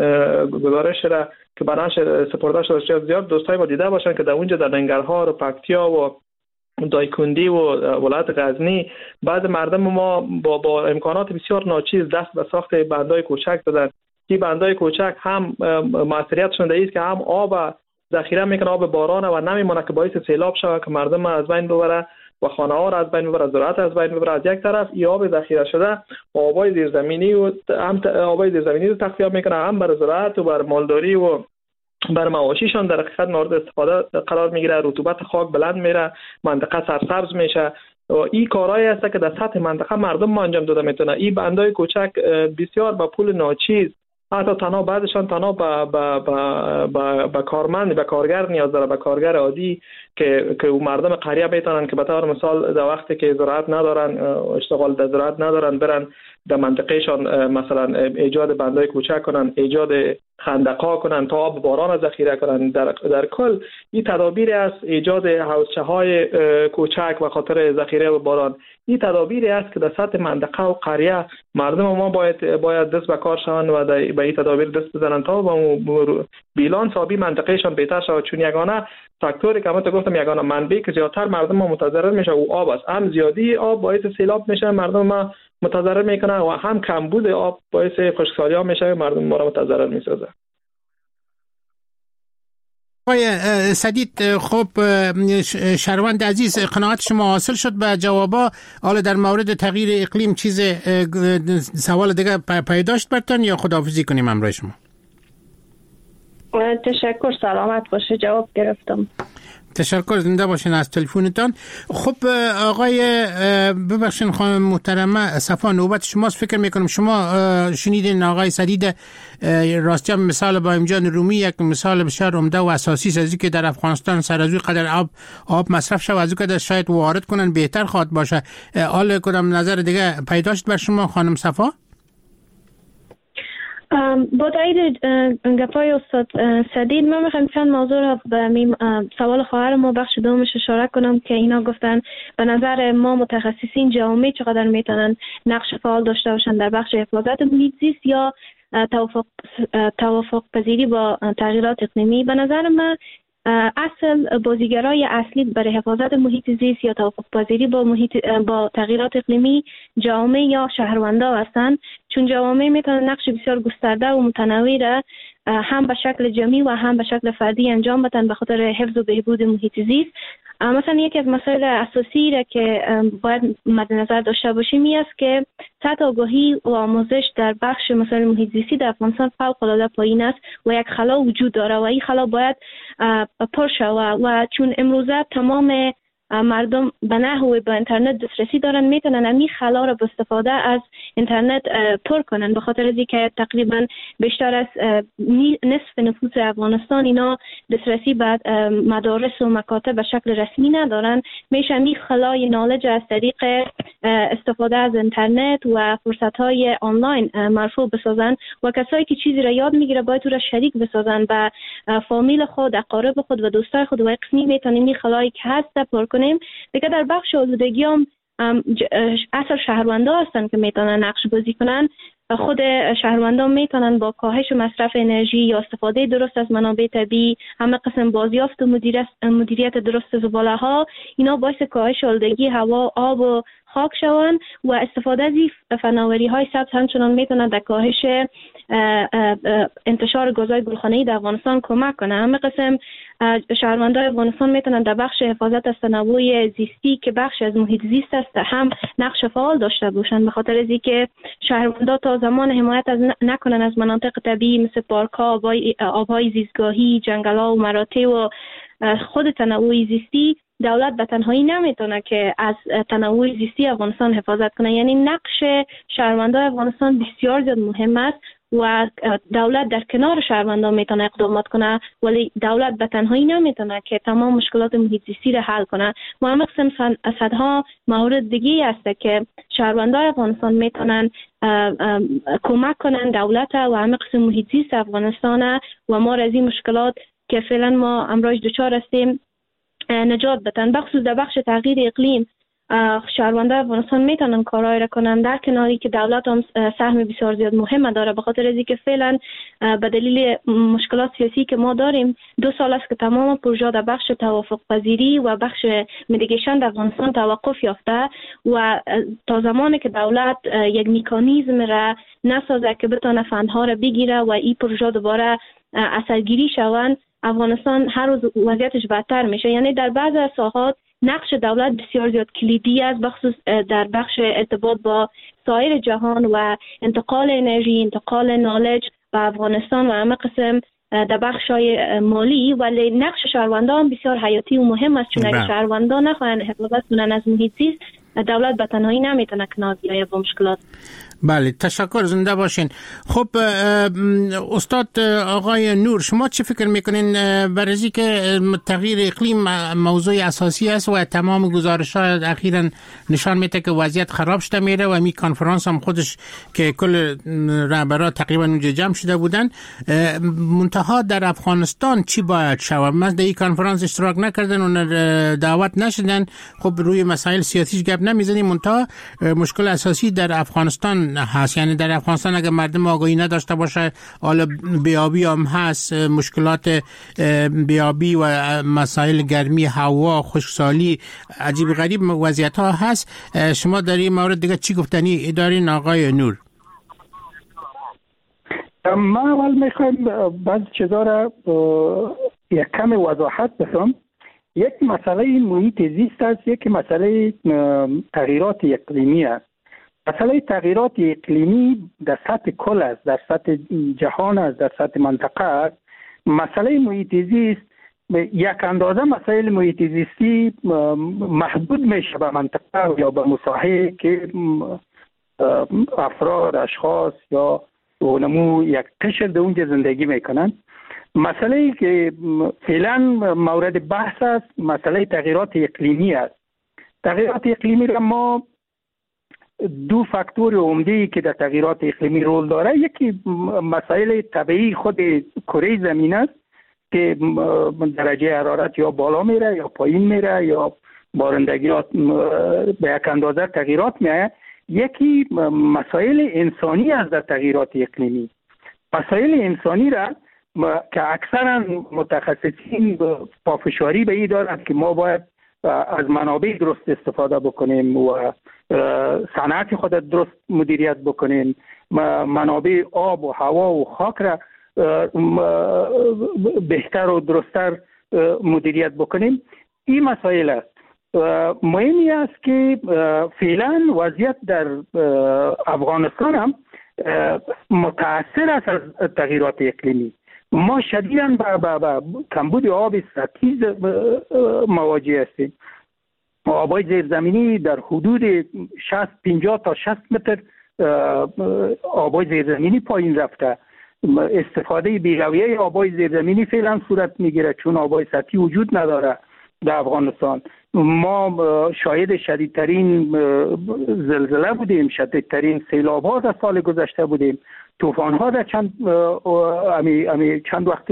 گزارش شده که برنامه سپرده شده، زیاد دوستای ما دیده باشن که در اونجا در ننگرهار و پکتیا و دایکندی و ولایت غزنی بعض مردم ما با, با امکانات بسیار ناچیز دست به ساخت بندای کوچک دادن. این بندای کوچک هم موثریتشون در است که هم آب ذخیره میکنه، آب بارانه و نمیمونه که باعث سیلاب شود که مردم از بین ببره و خانه ها را از بین ببره، زراعت از بین ببره. از یک طرف این آب ذخیره شده آبای زیرزمینی و هم آبای زیرزمینی رو تخلیه میکنه، هم بر زراعت و بر مالداری و بر مواشیشان در حقیقت مورد استفاده قرار میگیره. رطوبت خاک بلند میره، منطقه سرسبز میشه. و این کارهایی است که در سطح منطقه مردم ما انجام داده میتونه. این بندای کوچک بسیار با پول ناچیز، حتی تنها بعدشان تنها با با با با, با کارمند، با کارگر نیاز داره، با کارگر عادی که که مردم قریه میتونن که به طور مثال در وقتی که زراعت ندارن، اشتغال در زراعت ندارن، برن در منطقهشان مثلا ایجاد بندای کوچک کنن، ایجاد خندق‌ها کنن تا آب باران ذخیره کنن. در در کل این تدابیر است، ایجاد حوضچه‌های کوچک و خاطر ذخیره و باران. این تدابیری است که در سطح منطقه و قریه مردم ما باید باید دست به کار شوند و به این تدابیر دست بزنن تا با بیلانس آبی منطقهشان بهتر شود. چون یگانه فاکتوری که البته گفتم یگانه منبعی که زیادتر مردم ما متضرر میشه او آب است. هم زیادی آب باعث سیلاب میشه، مردم ما متضرر میکنه، و هم کمبود آب باعث خشکسالی ها میشه، مردم ما را متضرر میسازه. آقای سدید، خب شهروند عزیز، قناعت شما حاصل شد به جوابا. حالا در مورد تغییر اقلیم چیز سوال دیگه پیداشت برتن یا خداحافظی کنیم همراه شما؟ تشکر، سلامت باشه، جواب گرفتم. تشکر، زنده باشین از تلفنتان. خب آقای ببخشین خانم محترمه صفا، نوبت شماست. فکر میکنم شما شنیدین آقای سدید راستی مثال با امجان رومی یک مثال بسیار عمده و اساسی است از اینکه در افغانستان سر از قدر آب آب مصرف شود، از اینکه شاید وارد کنن بهتر خواهد باشه. حال کدام نظر دیگه پیداشت بر شما خانم صفا؟ با تایید گپای استاد سدید، من میخوام چند موضوع را به سوال خواهر ما بخش دومش اشاره کنم که اینا گفتن به نظر ما متخصصین جامعه چقدر میتونن نقش فعال داشته باشن در بخش حفاظت محیط زیست یا توافق توافق پذیری با تغییرات اقلیمی. به نظر من اصل بازیگرای اصلی برای حفاظت محیط زیست یا توافق پذیری با محیط با تغییرات اقلیمی جامعه یا شهروندا هستند، چون جامعه میتونن نقش بسیار گسترده و متنوع را هم به شکل جمعی و هم به شکل فردی انجام بدن به خاطر حفظ و بهبود محیط زیست. مثلا یکی از مسائل اساسی را که باید مد نظر داشته باشیم این است که سطح آگاهی و آموزش در بخش مسائل محیط زیستی در افغانستان فوق العاده پایین است و یک خلا وجود داره و این خلا باید پر شود و چون امروزه تمام مردم به نحوی به اینترنت دسترسی دارن، میتونن همین خلا را با استفاده از اینترنت پر کنن، به خاطر از اینکه تقریبا بیشتر از نصف نفوس افغانستان اینا دسترسی به مدارس و مکاتب به شکل رسمی ندارن. میشه همین خلای نالج از طریق استفاده از اینترنت و فرصت‌های آنلاین مرفوع بسازن و کسایی که چیزی را یاد میگیره باید او را شریک بسازن به فامیل خود، اقارب خود و دوستای خود و قسمی میتونن این خلایی که هست پر کنیم. دیگه در بخش آلودگی هم اصل شهروندا هستن که میتونن نقش بازی کنن. خود شهروندان میتونن با کاهش مصرف انرژی یا استفاده درست از منابع طبیعی، همه قسم بازیافت و مدیریت درست زباله ها، اینا باعث کاهش آلودگی هوا، آب و خاک شوند و استفاده از فناوری های سبز همچنان میتونن در کاهش انتشار گازهای گلخانه‌ای در افغانستان کمک کنه. همه قسم شهروندان افغانستان میتونن در بخش حفاظت از تنوع زیستی که بخش از محیط زیست است هم نقش فعال داشته باشند، به خاطر از اینکه شهروندان تا زمان حمایت از نکنن از مناطق طبیعی مثل پارک‌ها، آب‌های زیستگاهی، جنگل‌ها و مراتع و خود تنوع زیستی، دولت به تنهایی نمیتونه که از تنوع زیستی افغانستان حفاظت کنه. یعنی نقش شهروندان افغانستان بسیار زیاد مهم است و دولت در کنار شهروندان میتونه اقدامات کنه، ولی دولت به تنهایی نمیتونه که تمام مشکلات محیط زیستی را حل کنه. و همه قسم صدها مورد دیگه است که شهروندان افغانستان میتونن کمک کنن دولت و همه قسم محیط زیست افغانستان و ما از این مشکلات که فعلا ما امروز دچار هستیم نجات بدن. بخصوص در بخش تغییر اقلیم شهروندان افغانستان میتونن کارایی را کنن، در کناری که دولت هم سهم بسیار زیاد مهم داره، به خاطر از اینکه فعلا به دلیل مشکلات سیاسی که ما داریم دو سال است که تمام پروژه در بخش توافق پذیری و بخش میتیگیشن در افغانستان توقف یافته و تا زمانی که دولت یک مکانیزم را نسازه که بتونه فندها را بگیره و این پروژه دوباره اثرگیری شوند، افغانستان هر روز وضعیتش بدتر میشه. یعنی در بعضی از ساحات نقش دولت بسیار زیاد کلیدی است، بخصوص در بخش ارتباط با سایر جهان و انتقال انرژی، انتقال نالج به افغانستان و همه قسم در بخش‌های مالی، ولی نقش شهروندان بسیار حیاتی و مهم است، چون اگر شهروندان نخواهند حفاظت کنند از محیط زیست دولت به تنهایی نمیتونه کنار بیاید با مشکلات. بله، تشکر، زنده باشین. خب استاد آقای نور، شما چه فکر میکنین برای که تغییر اقلیم موضوع اساسی است و تمام گزارش‌ها اخیراً نشان میده که وضعیت خراب شده میره و می کنفرانس هم خودش که کل رهبران تقریبا اونجا جمع شده بودن، منتها در افغانستان چی باید شود؟ من در این کنفرانس اشتراک نکردن و دعوت نشدن، خب روی مسائل سیاسی گپ نمیزنیم، منتها مشکل اساسی در افغانستان هست. یعنی در افغانستان اگر مردم آگاهی نداشته باشه، حالا بیابی هم هست، مشکلات بیابی و مسائل گرمی هوا، خشکسالی، عجیب غریب وضعیت ها هست. شما در این مورد دیگه چی گفتنی دارین آقای نور؟ من اول میخوایم بعضی چیزا را یک کم وضاحت بدم. یک مسئله محیط زیست است، یک مسئله تغییرات اقلیمی است. مسئله تغییرات اقلیمی در سطح کل است، در سطح جهان است، در سطح منطقه است. مسئله محیط زیست یک اندازه مسائل محیط زیستی محدود میشه به منطقه یا به مساحه که افراد، اشخاص یا علمو یک قشر در اونجا زندگی میکنن. مسئله که فعلا مورد بحث است مسئله تغییرات اقلیمی است. تغییرات اقلیمی را ما دو فاکتور عمده که در تغییرات اقلیمی رول داره، یکی مسائل طبیعی خود کره زمین است که درجه حرارت یا بالا میره یا پایین میره یا بارندگیات به یک اندازه تغییرات میه. یکی مسائل انسانی است در تغییرات اقلیمی. مسائل انسانی را که اکثرا متخصصین پافشاری به این دارند که ما باید از منابع درست استفاده بکنیم و صنعت خود درست مدیریت بکنیم، منابع آب و هوا و خاک را بهتر و درستر مدیریت بکنیم. این مسائل است. مهمی است که فعلا وضعیت در افغانستان هم متاثر است از تغییرات اقلیمی. ما شدیداً با, با کمبود آب سطحی مواجه هستیم. آبای زیرزمینی در حدود شصت پنجاه تا شصت متر آبای زیرزمینی پایین رفته. استفاده بی‌رویه آبای زیرزمینی فعلا صورت میگیره چون آبای سطحی وجود نداره در افغانستان. ما شاهد شدیدترین زلزله بودیم، شدیدترین سیلاب ها در سال گذشته بودیم، طوفان ها در چند امی امی چند وقت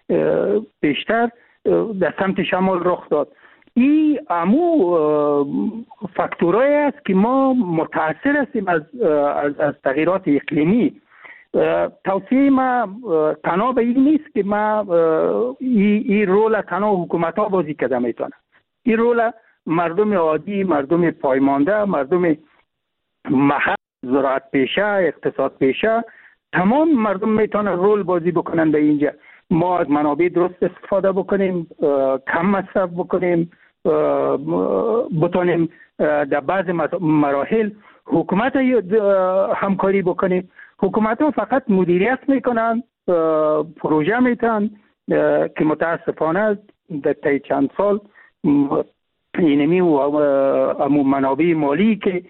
بیشتر در سمت شمال رخ داد. این امو فاکتورایی است که ما متاثر هستیم از از, از تغییرات اقلیمی. توصیه ما تنها به این نیست که ما این ای رول تنها حکومت ها بازی کرده میتونه. این رول مردم عادی، مردم پایمانده، مردم محل، زراعت پیشه، اقتصاد پیشه، تمام مردم میتونن رول بازی بکنن به اینجا. ما از منابع درست استفاده بکنیم، کم مصرف بکنیم، بتونیم در بعض مراحل حکومت همکاری بکنیم. حکومت ها فقط مدیریت میکنن، پروژه میتن که متاسفانه در طی چند سال اینمی و امو منابع مالی که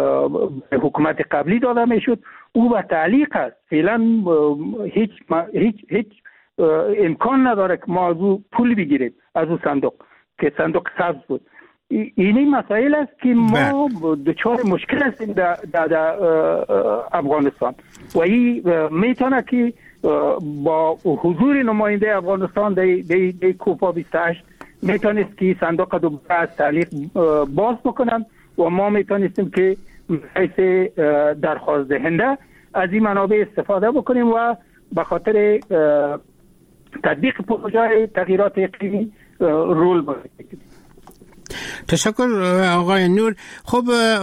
حکومت قبلی داده میشد او به تعلیق است. فعلا هیچ هیچ هیچ امکان نداره که ما از او پول بگیریم، از او صندوق که صندوق سبز بود. اینی مسائل است که ما دچار مشکل هستیم در, در, در افغانستان و این میتونه که با حضور نماینده افغانستان در در کوپا بیست و هشت میتونست که صندوق دوباره از تعلیق باز بکنن و ما میتونستیم که حیث درخواست دهنده از این منابع استفاده بکنیم و به خاطر تطبیق پروژه تغییرات اقلیمی رول بازی کنیم. تشکر آقای نور. خب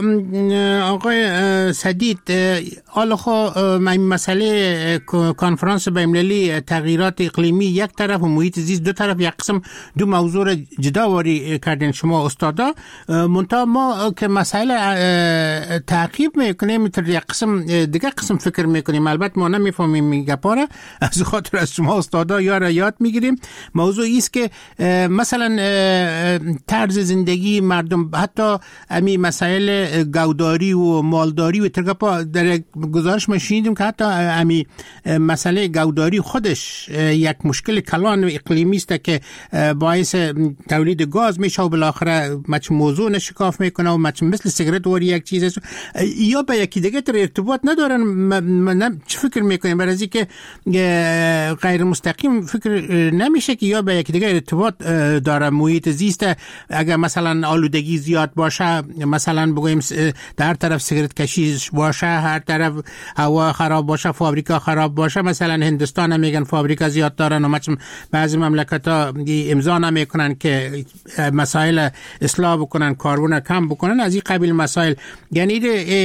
آقای سدید، حالا خب مسئله کنفرانس بین‌المللی تغییرات اقلیمی یک طرف و محیط زیست دو طرف، یک قسم دو موضوع را جدا واری کردین شما استادا. منتها ما که مسئله تعقیب میکنیم در یک قسم دیگه قسم فکر میکنیم، البته ما نمیفهمیم این گپا را، از خاطر از شما استادا یا را یاد میگیریم. موضوع است که مثلا طرز زندگی مردم، حتی امی مسائل گوداری و مالداری و ترگپا در گزارش ما شنیدیم که حتی امی مسئله گوداری خودش یک مشکل کلان و اقلیمی است که باعث تولید گاز میشه و بالاخره مچ موضوع نشکاف میکنه و مچ مثل سیگارت وری یک چیز است یا به یکی دیگه تر ارتباط ندارن. من چه فکر میکنیم؟ برای از اینکه غیر مستقیم فکر نمیشه که یا به یکی دیگه ارتباط داره محیط زیست. اگر مثلا آلودگی زیاد باشه، مثلا بگویم در طرف سیگارت کشی باشه، هر طرف هوا خراب باشه، فابریکا خراب باشه، مثلا هندستان هم میگن فابریکا زیاد دارن و مثلا بعضی مملکت ها امضا نمیکنن که مسائل اصلاح بکنن، کاربن کم بکنن، از این قبیل مسائل. یعنی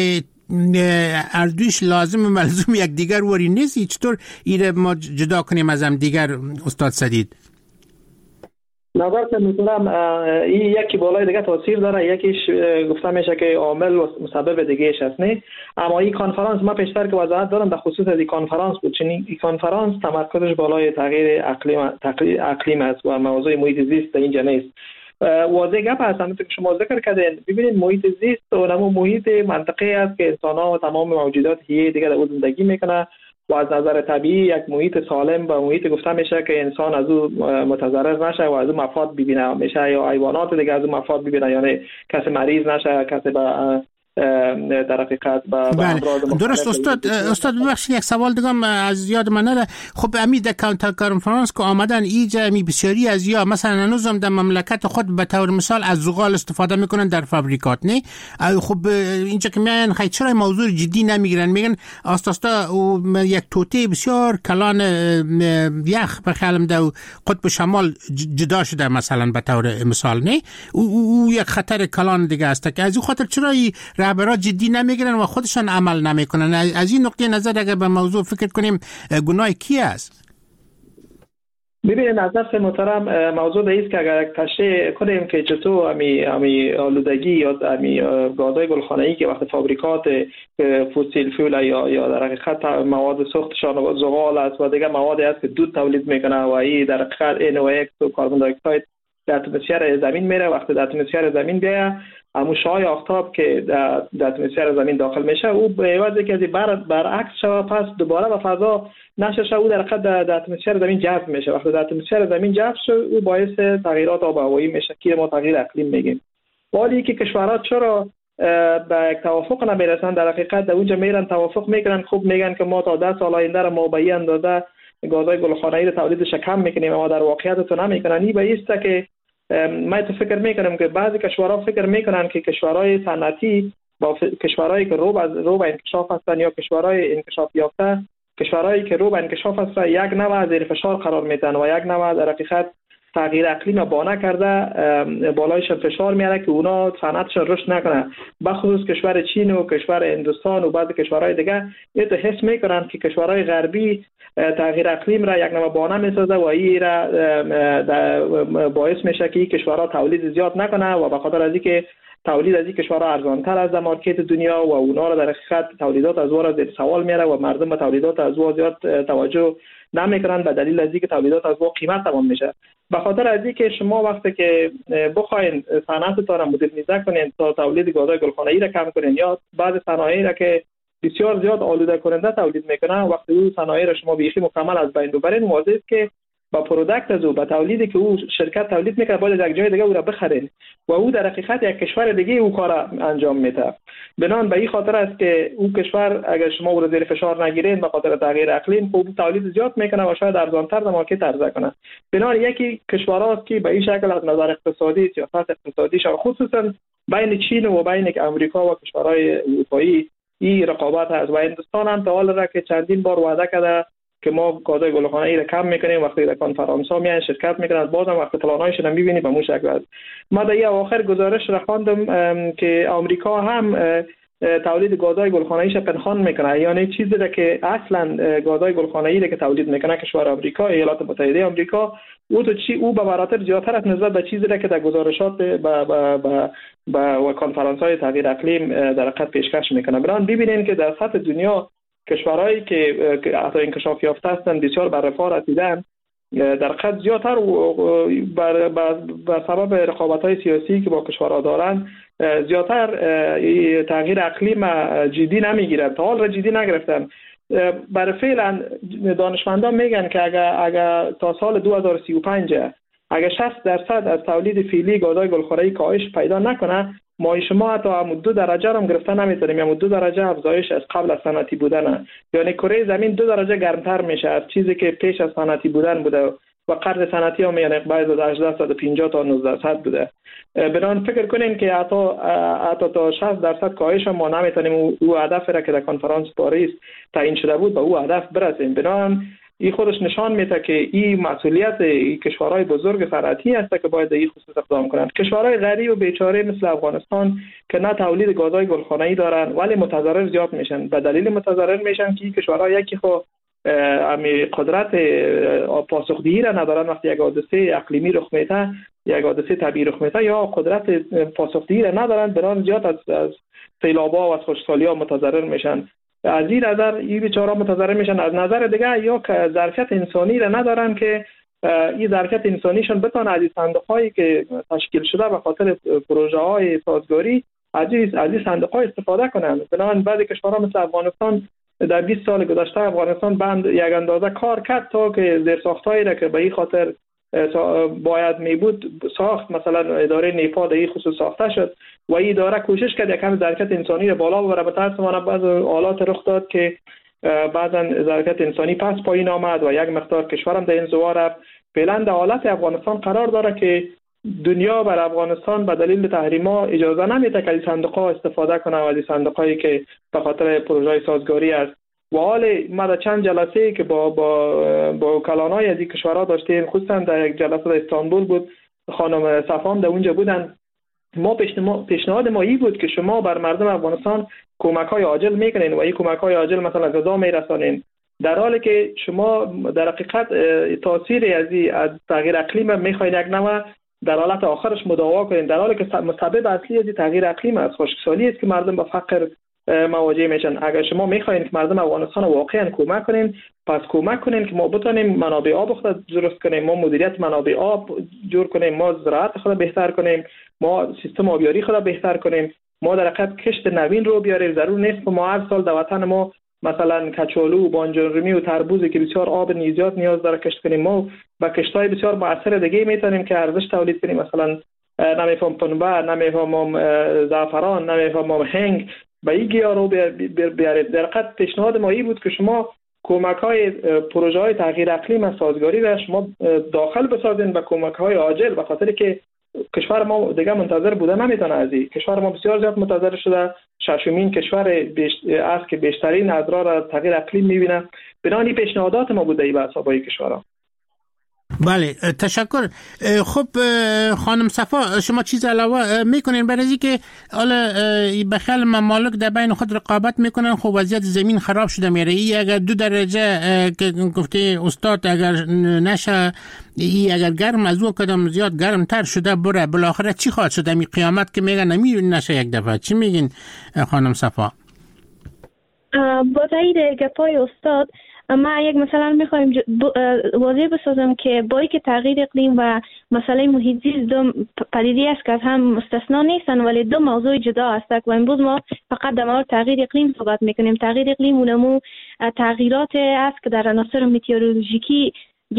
اردوش لازم و ملزوم یک دیگر وری نیست. چطور ایره ما جدا کنیم از هم دیگر استاد سدید؟ نظر که میتونم این یکی بالای دیگه تاثیر داره، یکیش گفته میشه که عامل و مسبب دیگهش هست نه. اما این کنفرانس ما پیشتر که وضاحت دارم در خصوص از این کنفرانس بود، چون این کنفرانس تمرکزش بالای تغییر اقلیم تغییر اقلیم است و موضوع محیط زیست اینجا نیست. واضح گپ هست همونطور که شما ذکر کردین. ببینید محیط زیست و نمو محیط منطقه است که انسان‌ها و تمام موجودات حیه دیگه در او زندگی میکنه و از نظر طبیعی یک محیط سالم و محیط گفته میشه که انسان از او متضرر نشه و از او مفاد ببینه میشه، یا حیوانات دیگه از او مفاد ببینه، یعنی کسی مریض نشه، کسی به در حقیقت با درست. استاد استاد ببخشید یک سوال دیگه از یاد من نره. خب امید کانتر کنفرانس که آمدن اینجا می بسیاری از یا مثلا هنوزم در مملکت خود به طور مثال از زغال استفاده میکنن در فابریکات، نه؟ خب اینجا که میان خیلی چرا موضوع جدی نمیگیرن، میگن آستاستا یک توته بسیار کلان یخ به خیالم در قطب شمال جدا شده مثلا به طور مثال، نه؟ او یک خطر کلان دیگه است که از این خاطر چرا رهبران جدی نمیگیرن و خودشان عمل نمیکنن. از این نقطه نظر اگر به موضوع فکر کنیم گناه کی است؟ ببینید نظر محترم، موضوع است که اگر تشریح کنیم که چطور امی امی آلودگی یا امی گازهای گلخانه‌ای که وقت فابریکات فسیل فیول یا یا در حقیقت مواد سوختشان و زغال است و دیگه موادی است که دود تولید میکنه و این در حقیقت ان او اکس و کربن دی اکساید در اتمسفر زمین میره. وقتی در اتمسفر زمین بیاد همون شعاع آفتاب که در اتمسفر زمین داخل میشه او به عوض که بر برعکس شود پس دوباره به فضا نشه، او در حقیقت در اتمسفر زمین جذب میشه. وقتی در اتمسفر زمین جذب شد او باعث تغییرات آب و هوایی میشه که ما تغییر اقلیم میگیم. ولی که کشورها چرا به یک توافق نمیرسن؟ در حقیقت در اونجا میرن توافق میکنن، خوب میگن که ما تا ده سال آینده را ما به این اندازه گازهای گلخانه‌ای را تولیدش کم میکنیم، اما در واقعیت تو نمیکنن. این به است که من تو فکر میکنم که بعضی کشورها فکر میکنن که کشورهای صنعتی با ف... کشورهایی که رو از رو به انکشاف هستن یا کشورهای انکشاف یافته، کشورهایی که رو به انکشاف هستن یک نوع زیر فشار قرار میدن و یک نوع در حقیقت تغییر اقلیم بانه کرده بالایش فشار میاره که اونا صنعتشون رشد نکنه. بخصوص کشور چین و کشور هندوستان و بعضی کشورهای دیگه ایتو حس میکنن که کشورهای غربی تغییر اقلیم را یک نوع بانه میسازه و این را باعث میشه که این کشورها تولید زیاد نکنه و به خاطر از اینکه تولید از این کشورها ارزانتر از مارکت دنیا و اونا را در حقیقت تولیدات از او را زیر سوال میاره و مردم به تولیدات از او زیاد توجه نمیکنن به دلیل از اینکه تولیدات از او قیمت تمام میشه. به خاطر از اینکه شما وقتی که بخواین صنعتتون را مدرنیزه کنین تا تولید گازهای گلخانه‌ای را کم کنین یا بعض صنایعی را که بسیار زیاد آلوده کننده تولید میکنن وقتی اون صنایع را شما بیخی مکمل از بین ببرین، واضحه که با پروداکت از او با تولیدی که او شرکت تولید میکنه باید از یک جای دیگه او را بخرین و او در حقیقت یک کشور دیگه او کار انجام میده. بنان به این خاطر است که او کشور اگر شما او را زیر فشار نگیرین به خاطر تغییر اقلیم خب تولید زیاد میکنه و شاید ارزانتر در مارکت عرضه کنه. بنان یکی کشورهاست که به این شکل از نظر اقتصادی سیاست اقتصادی شما خصوصا بین چین و بین امریکا و کشورهای اروپایی این رقابت هست و هندوستان هم تا حال را که چندین بار وعده کرده که ما گازهای گلخانه‌ای را کم میکنیم، وقتی در کنفرانس‌ها میان شرکت میکنن بازم وقتی پلان‌هایشون رو میبینی به مو شکل است. ما در آخر گزارش را خواندم که آمریکا هم تولید گازهای گلخانه‌ایش پنهان میکنه، یعنی چیزی را که اصلا گازهای گلخانه‌ای را که تولید میکنه کشور آمریکا ایالات متحده آمریکا او تو چی او به مراتب زیادتر از نسبت به چیزی را که در گزارشات با با با با کنفرانس‌های تغییر اقلیم در حقیقت پیشکش میکنه. بران ببینین که در سطح دنیا کشورهایی که حتی انکشاف یافته هستند بسیار بر رفاه رسیدن در حقیقت زیادتر بر بر سبب رقابت‌های سیاسی که با کشورها دارن زیادتر تغییر اقلیم جدی نمیگیرن، تا حال را جدی نگرفتن. برای فعلا دانشمندان میگن که اگر اگر تا سال دو هزار و سی و پنج اگر شصت درصد از تولید فعلی گازهای گلخانه‌ای کاهش پیدا نکنه ما شما حتی هم دو درجه هم گرفتن نمیتونیم، یا دو درجه افزایش از قبل از صنعتی بودن، یعنی کره زمین دو درجه گرمتر میشه از چیزی که پیش از صنعتی بودن بوده و قرن صنعتی هم یعنی بعد از هجده و پنجاه تا نوزده صد بوده. بنان فکر کنیم که حتی حتی تا شصت درصد کاهش ما نمیتونیم او هدف را که در کنفرانس پاریس تعیین شده بود به او هدف برسیم. بنان این خودش نشان میده که این مسئولیت این کشورهای بزرگ صنعتی است که باید این خصوص اقدام کنند. کشورهای غریب و بیچاره مثل افغانستان که نه تولید گازهای گلخانه‌ای دارن ولی متضرر زیاد میشن. به دلیل متضرر میشن که این کشورها یکی خو امی قدرت پاسخگویی را ندارن وقتی یک حادثه اقلیمی رخ میده، یک حادثه طبیعی رخ میده، یا قدرت پاسخگویی را ندارن، بران زیاد از از سیلاب‌ها و از خشکسالی‌ها متضرر میشن. از این نظر این بیچاره‌ها متضرر میشن. از نظر دیگه یا که ظرفیت انسانی را ندارن که این ظرفیت انسانیشون بتونه از صندوق‌هایی که تشکیل شده به خاطر پروژه‌های سازگاری از این صندوق‌ها استفاده کنند. بنابراین بعضی کشورها مثل افغانستان در بیست سال گذشته افغانستان بند یک اندازه کار کرد تا که زیرساخت‌هایی را که به این خاطر باید می بود ساخت. مثلا اداره نیپا در این خصوص ساخته شد و این اداره کوشش کرد یکم ظرفیت انسانی را بالا ببره. متأسفانه بعض حالات رخ داد که بعضا ظرفیت انسانی پس پایین آمد و یک مقدار کشورم در انزوا رفت. فعلا در حالت افغانستان قرار داره که دنیا بر افغانستان به دلیل تحریما اجازه نمیده که از صندوق‌ها استفاده کنه و از صندوق‌هایی که به خاطر پروژه سازگاری است. و حال ما در چند جلسه که با با با وکلانای از این کشورها داشتیم، خصوصا در یک جلسه در استانبول بود، خانم صفان در اونجا بودن، ما پیشنهاد ما این بود که شما بر مردم افغانستان کمک‌های عاجل میکنین و این کمک‌های عاجل مثلا غذا میرسانین، در حالی که شما در حقیقت تاثیر از از تغییر اقلیم میخواین یک نوع در حالت آخرش مداوا کنین، در حالی که مسبب اصلی از تغییر اقلیم است خشکسالی است که مردم به فقر مواجه میشن. اگر شما میخواین که مردم افغانستان واقعا کمک کنین، پس کمک کنین که ما بتونیم منابع آب خود درست کنیم، ما مدیریت منابع آب جور کنیم، ما زراعت خود بهتر کنیم، ما سیستم آبیاری خود بهتر کنیم، ما در حقیقت کشت نوین رو بیاریم. ضرور نیست ما هر سال در وطن ما مثلا کچالو، بانجان و تربوزی که بسیار آب زیاد نیاز داره کشت کنیم. ما با کشت‌های بسیار مؤثر دیگه میتونیم که ارزش تولید کنیم، مثلا نمیفهم پنبه، نمیفهم زعفران، نمیفهم هنگ و این گیاه رو بیارید. در حقیقت پیشنهاد ما این بود که شما کمک‌های پروژه‌های تغییر اقلیم سازگاری را شما داخل بسازین و کمک‌های عاجل، به خاطر که کشور ما دیگه منتظر بوده نمیتونه. از این کشور ما بسیار زیاد منتظر شده، ششمین کشور بیش... است که بیشترین اضرار از تغییر اقلیم میبینه. بنابراین پیشنهادات ما بوده ای به حسابای کشورها. بله تشکر. خب خانم صفا، شما چیز علاوه میکنین برای اینکه حالا بخیال ممالک در بین خود رقابت میکنن؟ خب وضعیت زمین خراب شده میره. ای اگر دو درجه که گفته استاد اگر نشه، ای اگر گرم از او کدام زیاد گرم تر شده بره، بالاخره چی خواهد شده؟ می قیامت که میگن نمی نشه یک دفعه. چی میگین خانم صفا؟ با تایید گپای استاد، ما یک مثلا میخوایم واضح بسازم که با اینکه تغییر اقلیم و مسئله محیط زیست دو پدیده است که از هم مستثنا نیستن، ولی دو موضوع جدا هستند و امروز ما فقط در مورد تغییر اقلیم صحبت میکنیم. تغییر اقلیم اونمو تغییرات است که در عناصر متئورولوژیکی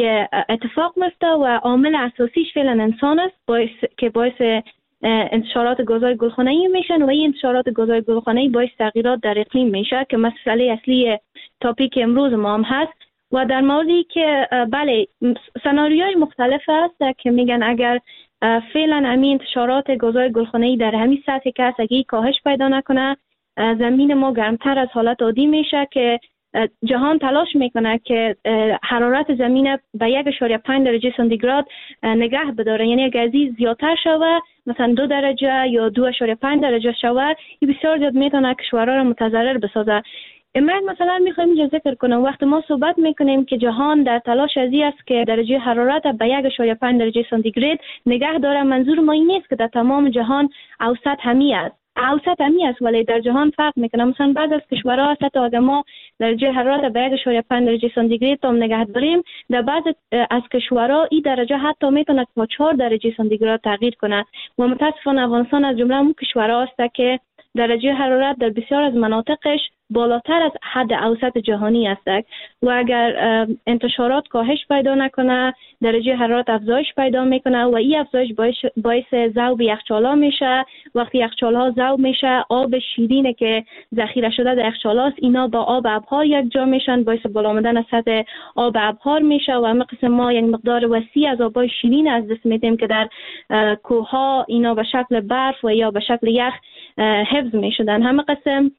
اتفاق میفته و عامل اساسیش فعلا انسان است، باعث که باعث انتشارات گازهای گلخانه‌ای میشن و این انتشارات گازهای گلخانه‌ای باعث تغییرات در اقلیم میشه که مسئله اصلی تاپیک امروز ما هم هست. و در موردی که بله سناریوهای مختلف هست که میگن اگر فعلا همین انتشارات گازهای گلخانه‌ای در همین سطح که هست اگه کاهش پیدا نکنه، زمین ما گرمتر از حالت عادی میشه که جهان تلاش میکنه که حرارت زمین به یک اشاره پنج درجه سانتیگراد نگه بداره. یعنی اگر از این زیادتر شوه، مثلا دو درجه یا دو اشاره پنج درجه شوه، این بسیار زیاد میتونه کشورها را متضرر بسازه. من مثلا میخوایم اینجا ذکر کنم وقتی ما صحبت میکنیم که جهان در تلاش ازی است که درجه حرارت به یک اشاره پنج درجه سانتیگراد نگه داره، منظور ما این نیست که در تمام جهان اوسط همی است. اوسط همی است ولی در جهان فرق میکنه. مثلا بعض از کشورها هست اگر ما درجه حرارت به یک اشاره پنج درجه سانتیگراد تا نگه داریم، در بعض از کشورها این درجه حتی میتونه تا چهار درجه سانتیگراد تغییر کنه و متاسفانه افغانستان از جمله اون کشورها است که درجه حرارت در بسیار از مناطقش بالاتر از حد اوسط جهانی است و اگر انتشارات کاهش پیدا نکنه، درجه حرارت افزایش پیدا میکنه و این افزایش باعث ذوب یخچال‌ها میشه. وقتی یخچال‌ها ذوب میشه، آب شیرینه که ذخیره شده در یخچال‌هاست اینا با آب ابحار یک جا میشن، باعث بالا آمدن سطح آب ابحار میشه و همه قسم ما یک مقدار وسیع از آبای شیرین از دست میدیم که در کوه‌ها اینا به شکل برف و یا به شکل یخ حفظ میشدن. همه قسم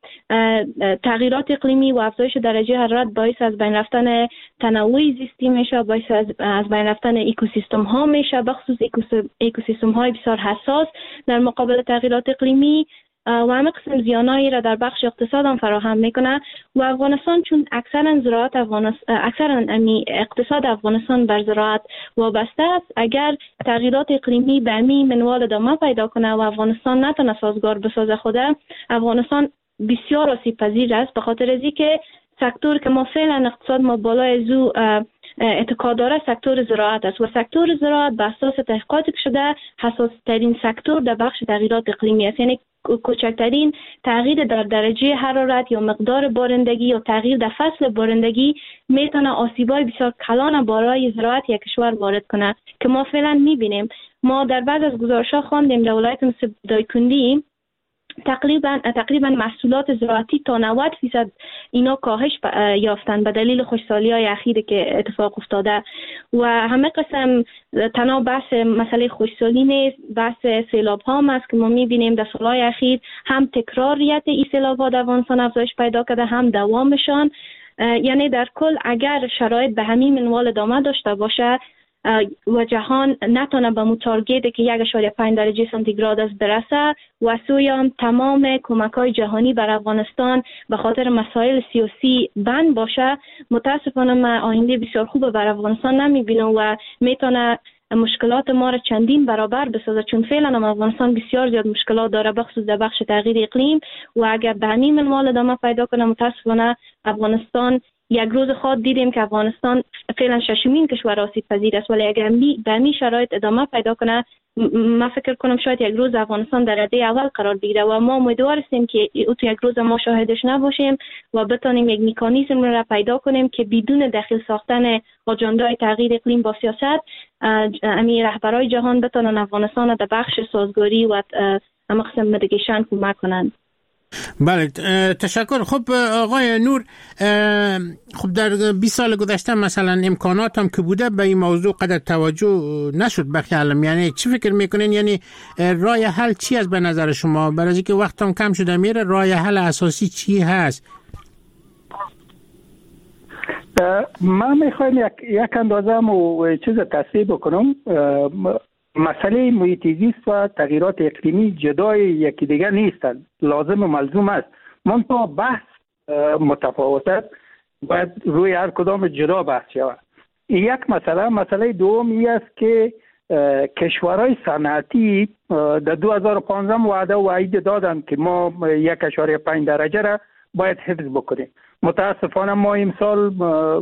تغییرات اقلیمی و افزایش درجه حرارت باعث از بین رفتن تنوع زیستی میشه، باعث از از بین رفتن اکوسیستم ها میشه، بخصوص اکوسیستم های بسیار حساس در مقابل تغییرات اقلیمی و همه قسم زیانایی را در بخش اقتصاد هم فراهم میکنه. و افغانستان چون اکثرا زراعت افغانستان اکثرا اقتصاد افغانستان بر زراعت وابسته است، اگر تغییرات اقلیمی به همین منوال ادامه پیدا کنه و افغانستان نتونه سازگار بسازه خوده، افغانستان بسیار آسیب پذیر است، به خاطر از اینکه سکتور که ما فعلا اقتصاد ما بالای زو اتکا داره سکتور زراعت است و سکتور زراعت به اساس تحقیقاتی که شده حساس ترین سکتور در بخش تغییرات اقلیمی است. یعنی کوچکترین تغییر در درجه حرارت یا مقدار بارندگی یا تغییر در فصل بارندگی میتونه آسیبای بسیار کلان برای زراعت یک کشور وارد کنه که ما فعلا میبینیم. ما در بعض از گزارش‌ها خواندیم در ولایت مثل دایکندی تقریبا تقریبا محصولات زراعتی تا نود درصد اینا کاهش یافتن به دلیل خشکسالی‌های اخیری که اتفاق افتاده و همه قسم تنها بحث مسئله خشکسالی نیست، بحث سیلاب ها هم است که ما می‌بینیم در سال‌های اخیر هم تکراریت این سیلاب‌ها در افغانستان افزایش پیدا کرده هم دوامشان. یعنی در کل اگر شرایط به همین منوال ادامه داشته باشه و جهان نتونه به متارگت که یک و پنج درجه سانتیگراد است برسه و سوی تمام کمک‌های جهانی بر افغانستان به خاطر مسائل سیاسی بند باشه، متاسفانه من آینده بسیار خوب بر افغانستان نمیبینم و میتونه مشکلات ما را چندین برابر بسازه، چون فعلا هم افغانستان بسیار زیاد مشکلات داره بخصوص در بخش تغییر اقلیم و اگر به همین منوال ادامه پیدا کنه متاسفانه افغانستان یک روز خود دیدیم که افغانستان فعلا ششمین کشور آسیب پذیر است، ولی اگر به همین شرایط ادامه پیدا کنه ما فکر کنم شاید یک روز افغانستان در رده اول قرار بگیره و ما امیدوار هستیم که او تو یک روز ما شاهدش نباشیم و بتونیم یک مکانیزم را پیدا کنیم که بدون دخیل ساختن آجنده‌های تغییر اقلیم با سیاست امی رهبرای جهان بتونن افغانستان در بخش سازگاری و مقسم مدیگیشن کمک کنند. بله تشکر. خب آقای نور، خب در بیست سال گذشته مثلا امکانات هم که بوده به این موضوع قدر توجه نشد بخی علم، یعنی چی فکر میکنین؟ یعنی راه حل چی است به نظر شما؟ برای اینکه وقت هم کم شده میره، راه حل اساسی چی هست؟ من میخوایم یک, یک اندازه و چیز تصحیح بکنم. مسئله محیط زیست و تغییرات اقلیمی جدای یکی دیگر نیستند، لازم و ملزوم است، منتها بحث متفاوت است، باید روی هر کدام جدا بحث شود. یک مسئله مسئله دومی است که کشورهای صنعتی در دو هزار و پانزده وعده و وعید دادند که ما یک اشاره پنج درجه را باید حفظ بکنیم. متاسفانه ما امسال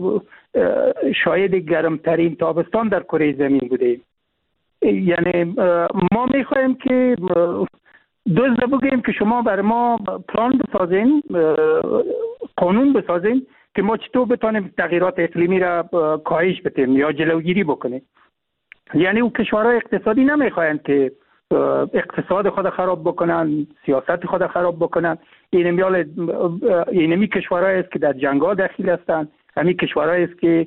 شاید گرمترین تابستان در کره زمین بودیم. یعنی ما میخوایم که دوست بگیم که شما بر ما پلان بسازین، قانون بسازین که ما چطور بتانیم تغییرات اقلیمی را کاهش بدیم یا جلوگیری بکنیم. یعنی او کشورهای اقتصادی نمیخواین که اقتصاد خود خراب بکنن، سیاست خود خراب بکنن. اینمیال اینمی کشورهای است که در جنگ‌ها دخیل هستند، همین کشورهای است که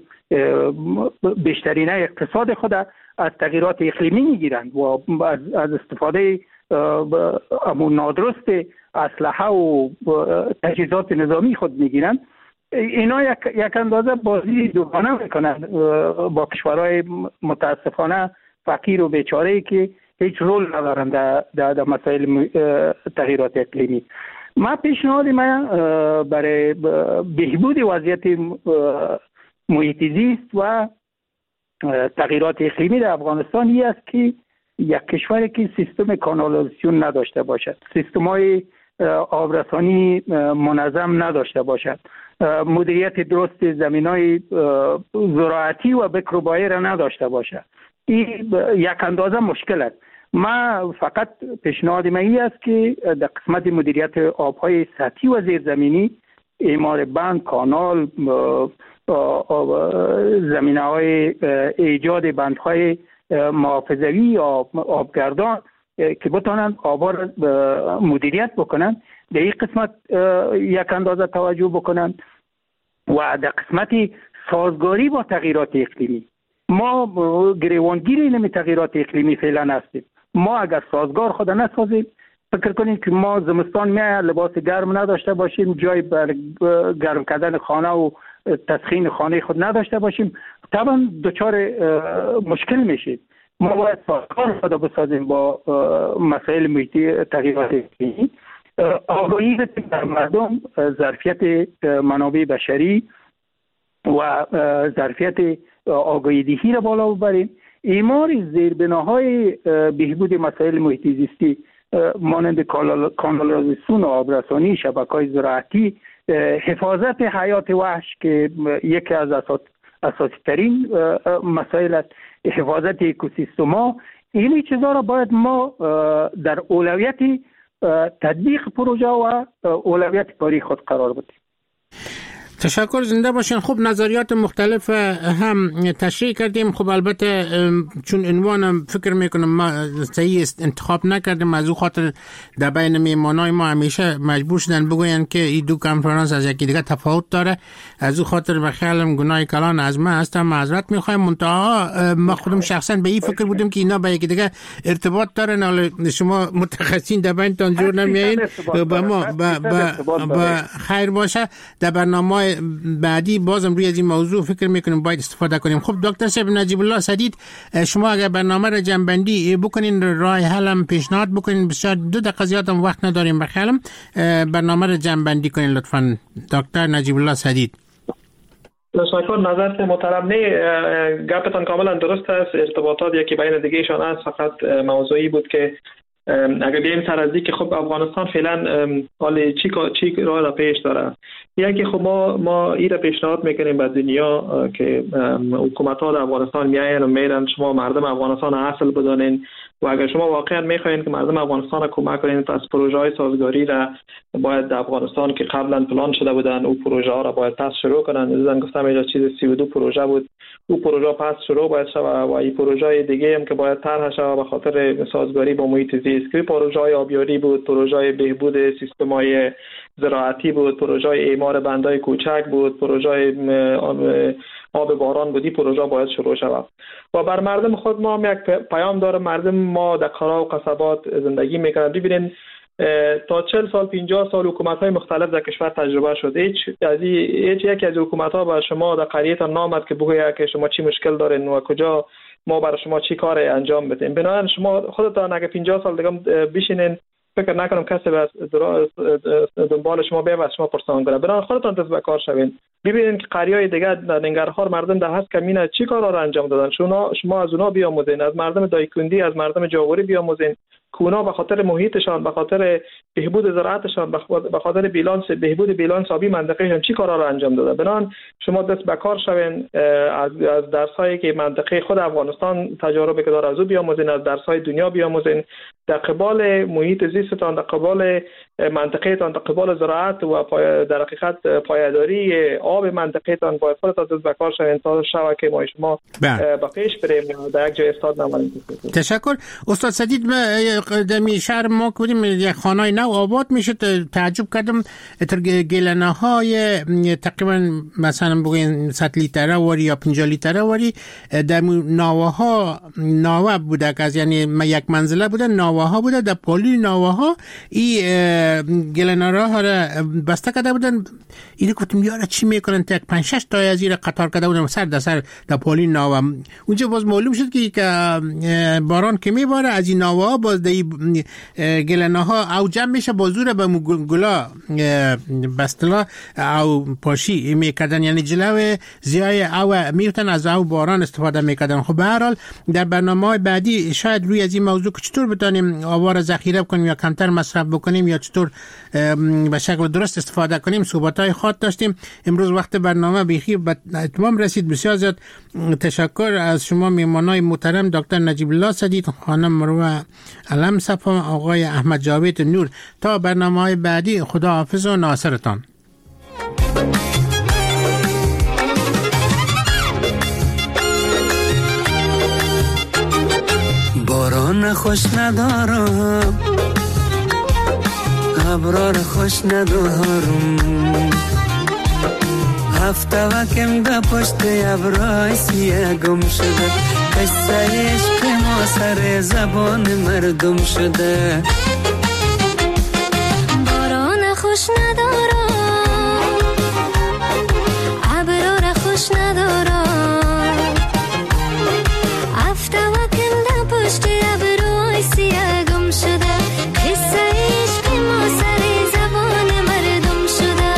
بیشترین اقتصاد خود از تغییرات اقلیمی میگیرند و از استفاده امون نادرست اسلحه و تجهیزات نظامی خود میگیرند. اینا یک, یک اندازه بازی دوگانه میکنند با کشورهای متاسفانه فقیر و بیچاره‌ای که هیچ رول ندارند در, در, در مسائل تغییرات اقلیمی. من پیشنهاد من برای بهبود وضعیت محیط زیست و تغییرات اقلیمی در افغانستان این است که یک کشوری که سیستم کانالیزاسیون نداشته باشد، سیستم‌های آبرسانی منظم نداشته باشد، مدیریت درست زمین‌های زراعتی و بکروبایی را نداشته باشد، این یک اندازه مشکل است. ما فقط پیشنهاد من این است که در قسمت مدیریت آب‌های سطحی و زیرزمینی، اعمار بند، کانال، زمینه‌های ایجاد بندهای محافظوی یا آبگردان که بتونن آبا را مدیریت بکنن، در این قسمت یک اندازه توجه بکنن. و در قسمت سازگاری با تغییرات اقلیمی، ما گریوانگیر این تغییرات اقلیمی فعلا هستیم. ما اگر سازگار خود نسازیم، فکر کنیم که ما زمستان میاد لباس گرم نداشته باشیم، جای بر گرم کردن خانه و تسخین خانه خود نداشته باشیم، طبعا دچار مشکل میشید. ما باید سازگار خود بسازیم با مسائل محیطی تغییرات اقلیمی. آگاهی در مردم، ظرفیت منابع بشری و ظرفیت آگاهی دهی را بالا ببریم. اعمار زیربناهای بهبود مسائل محیط زیستی مانند کانالیزاسیون و آبرسانی، شبکه‌های زراعتی، حفاظت حیات وحش که یکی از اساسی ترین مسائل است، حفاظت اکوسیستم‌ها، این چیزا را باید ما در اولویت تطبیق پروژه و اولویت کاری خود قرار بدیم. تشکر، زنده باشین. خب نظریات مختلف هم تشریح کردیم. خب البته چون عنوانم فکر میکنم ما صحیح انتخاب نکردیم، از او خاطر در بین میمانای ما همیشه مجبور شدن بگوین که این دو کنفرانس از یکی دیگه تفاوت داره. از او خاطر به خیالم گناه کلان از ما هستم، معذرت میخوایم. منتها ما خودم شخصا به این فکر بودیم که اینا به یکی دیگه ارتباط دارن، حالا شما متخصصین در بینتان جور نمیایین با ما با خیر باشه. در برنامه بعدی بازم روی از این موضوع فکر میکنیم باید استفاده کنیم. خب دکتر صاحب نجیب الله سدید، شما اگر برنامه را جنبندی بکنین، راه حلم پیشنهاد بکنین، بسیار دو دقیقه زیاد هم وقت نداریم، بخیالم برنامه را جنبندی کنین لطفاً دکتر نجیب الله سدید. تشکر. نظرت محترم، نه گپتان کاملا درست است. ارتباطات یکی بین دیگهشان است، فقط موضوعی بود که اگر بیایم سر از که خب افغانستان فعلا حال چی چی راه را پیش داره. یکی خب ما ما این را پیشنهاد میکنیم به دنیا که حکومت ها در افغانستان میاین و میرن شما مردم افغانستان اصل بدانین و اگر شما واقعا میخواین که مردم افغانستان را کمک کنین، پس پروژه های سازگاری را باید در افغانستان که قبلا پلان شده بودن او پروژه ها را باید پس شروع کنن. دیدن گفتم اینجا چیز سی و دو پروژه بود، او پروژه پس شروع باید شود و این پروژه دیگه هم که باید طرح شود به خاطر سازگاری با محیط زیست، که پروژه های آبیاری بود، پروژه های بهبود سیستم های زراعتی بود، پروژه های اعمار بندای کوچک بود، پروژه های آب باران بودی، پروژه باید شروع شود. و بر مردم خود ما هم یک پیام داره. مردم ما در قرا و قصبات زندگی میکنن. ببینین تا چهل سال پنجاه سال حکومت‌های مختلف در کشور تجربه شده. هیچ از هیچ یک از حکومت‌ها به شما در قریه‌تان نامد که بگوید که شما چی مشکل دارین و کجا ما برای شما چی کار انجام بدیم. بنابراین شما خودتان اگه پنجاه سال دیگه بشینین، فکر نکنم کسی به دنبال شما بیاد و شما پرسان کنه. بنابراین خودتان دست به کار شوین. ببینید که قریه‌های دیگه در ننگرهار مردم در هست کمینه چی کارا را انجام دادن. شما شما از اونها بیاموزین، از مردم دایکندی، از مردم جاغوری بیاموزین که اونا به خاطر محیطشان، به خاطر بهبود زراعتشان، به خاطر بیلانس بهبود بیلانس آبی منطقهشان چی کارا را انجام دادن. بنابراین شما دست به کار شوین، از از درسایی که منطقه خود افغانستان تجربه که داره از او بیاموزین، از درسای دنیا بیاموزین. در قبال محیط زیستتان، در قبال منطقهتان، در قبال زراعت و در حقیقت پایداری آب منطقهتان باید خودتان دست به کار شوین تا شود که ما شما به پیش بریم در یک جای استاد نماییم. تشکر. استاد سدید، قدمی شهر ما کردیم یک خانه‌ای نو آباد میشه. تعجب کردم تر گلنه های تقریبا مثلا بگوین صد لیتره وری یا پنجاه لیتره وری در ناوه ها ناوه بوده که از یعنی یک منزله بوده، ناوه ها بوده. در پالی ناوه ها این گلنه ها را بسته کرده بودن. اینو گفتم یارا چی میکنن؟ تا یک پنج شش تا از این قطار کرده بودن سر در سر در پالی ناوه. اونجا باز معلوم شد که باران که میباره از این ناوه ها باز دی گلنه ها او جمع میشه، بازور به گلا بستلا او پاشی میکردن، یعنی جلو زیای او میوتن از او باران استفاده میکردن. خب به هر حال در برنامه‌های بعدی شاید روی از این موضوع که چطور بتونیم آب را ذخیره کنیم یا کمتر مصرف بکنیم یا چطور به شکل درست استفاده کنیم صحبت‌های خاص داشتیم. امروز وقت برنامه بیخی به اتمام رسید. بسیار زیاد تشکر از شما میهمانای محترم دکتر نجیب الله سدید، خانم مروه علم صفا، آقای احمد جاوید نور. تا برنامه‌های بعدی خدا حافظ و ناصرتان. باران خوش ندارم، ابرار خوش ندارم، هفته وکم ده پشت ابرای سیه گم شده، قصه عشق ما سر زبان مردم شده. باران خوش ندارم، ابرار خوش ندارم، هفته وکم ده پشت ابرای سیه گم شده، قصه عشق ما سر زبان مردم شده.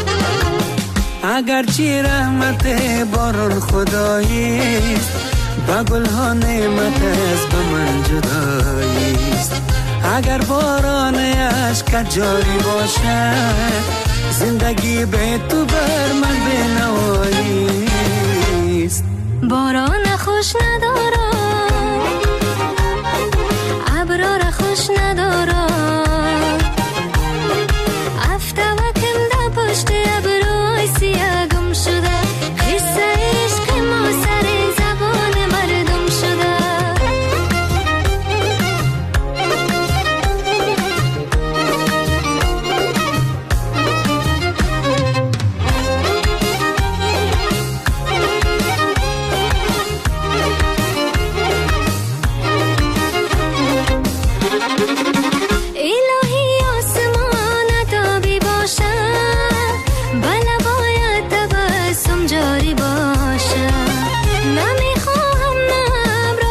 اگرچه رحمت باران خداییست، با گل ها نعمت از به من جداییست. اگر باران عشق جاری باشد زندگی به تو بر من بنواییست. باران خوش ندارد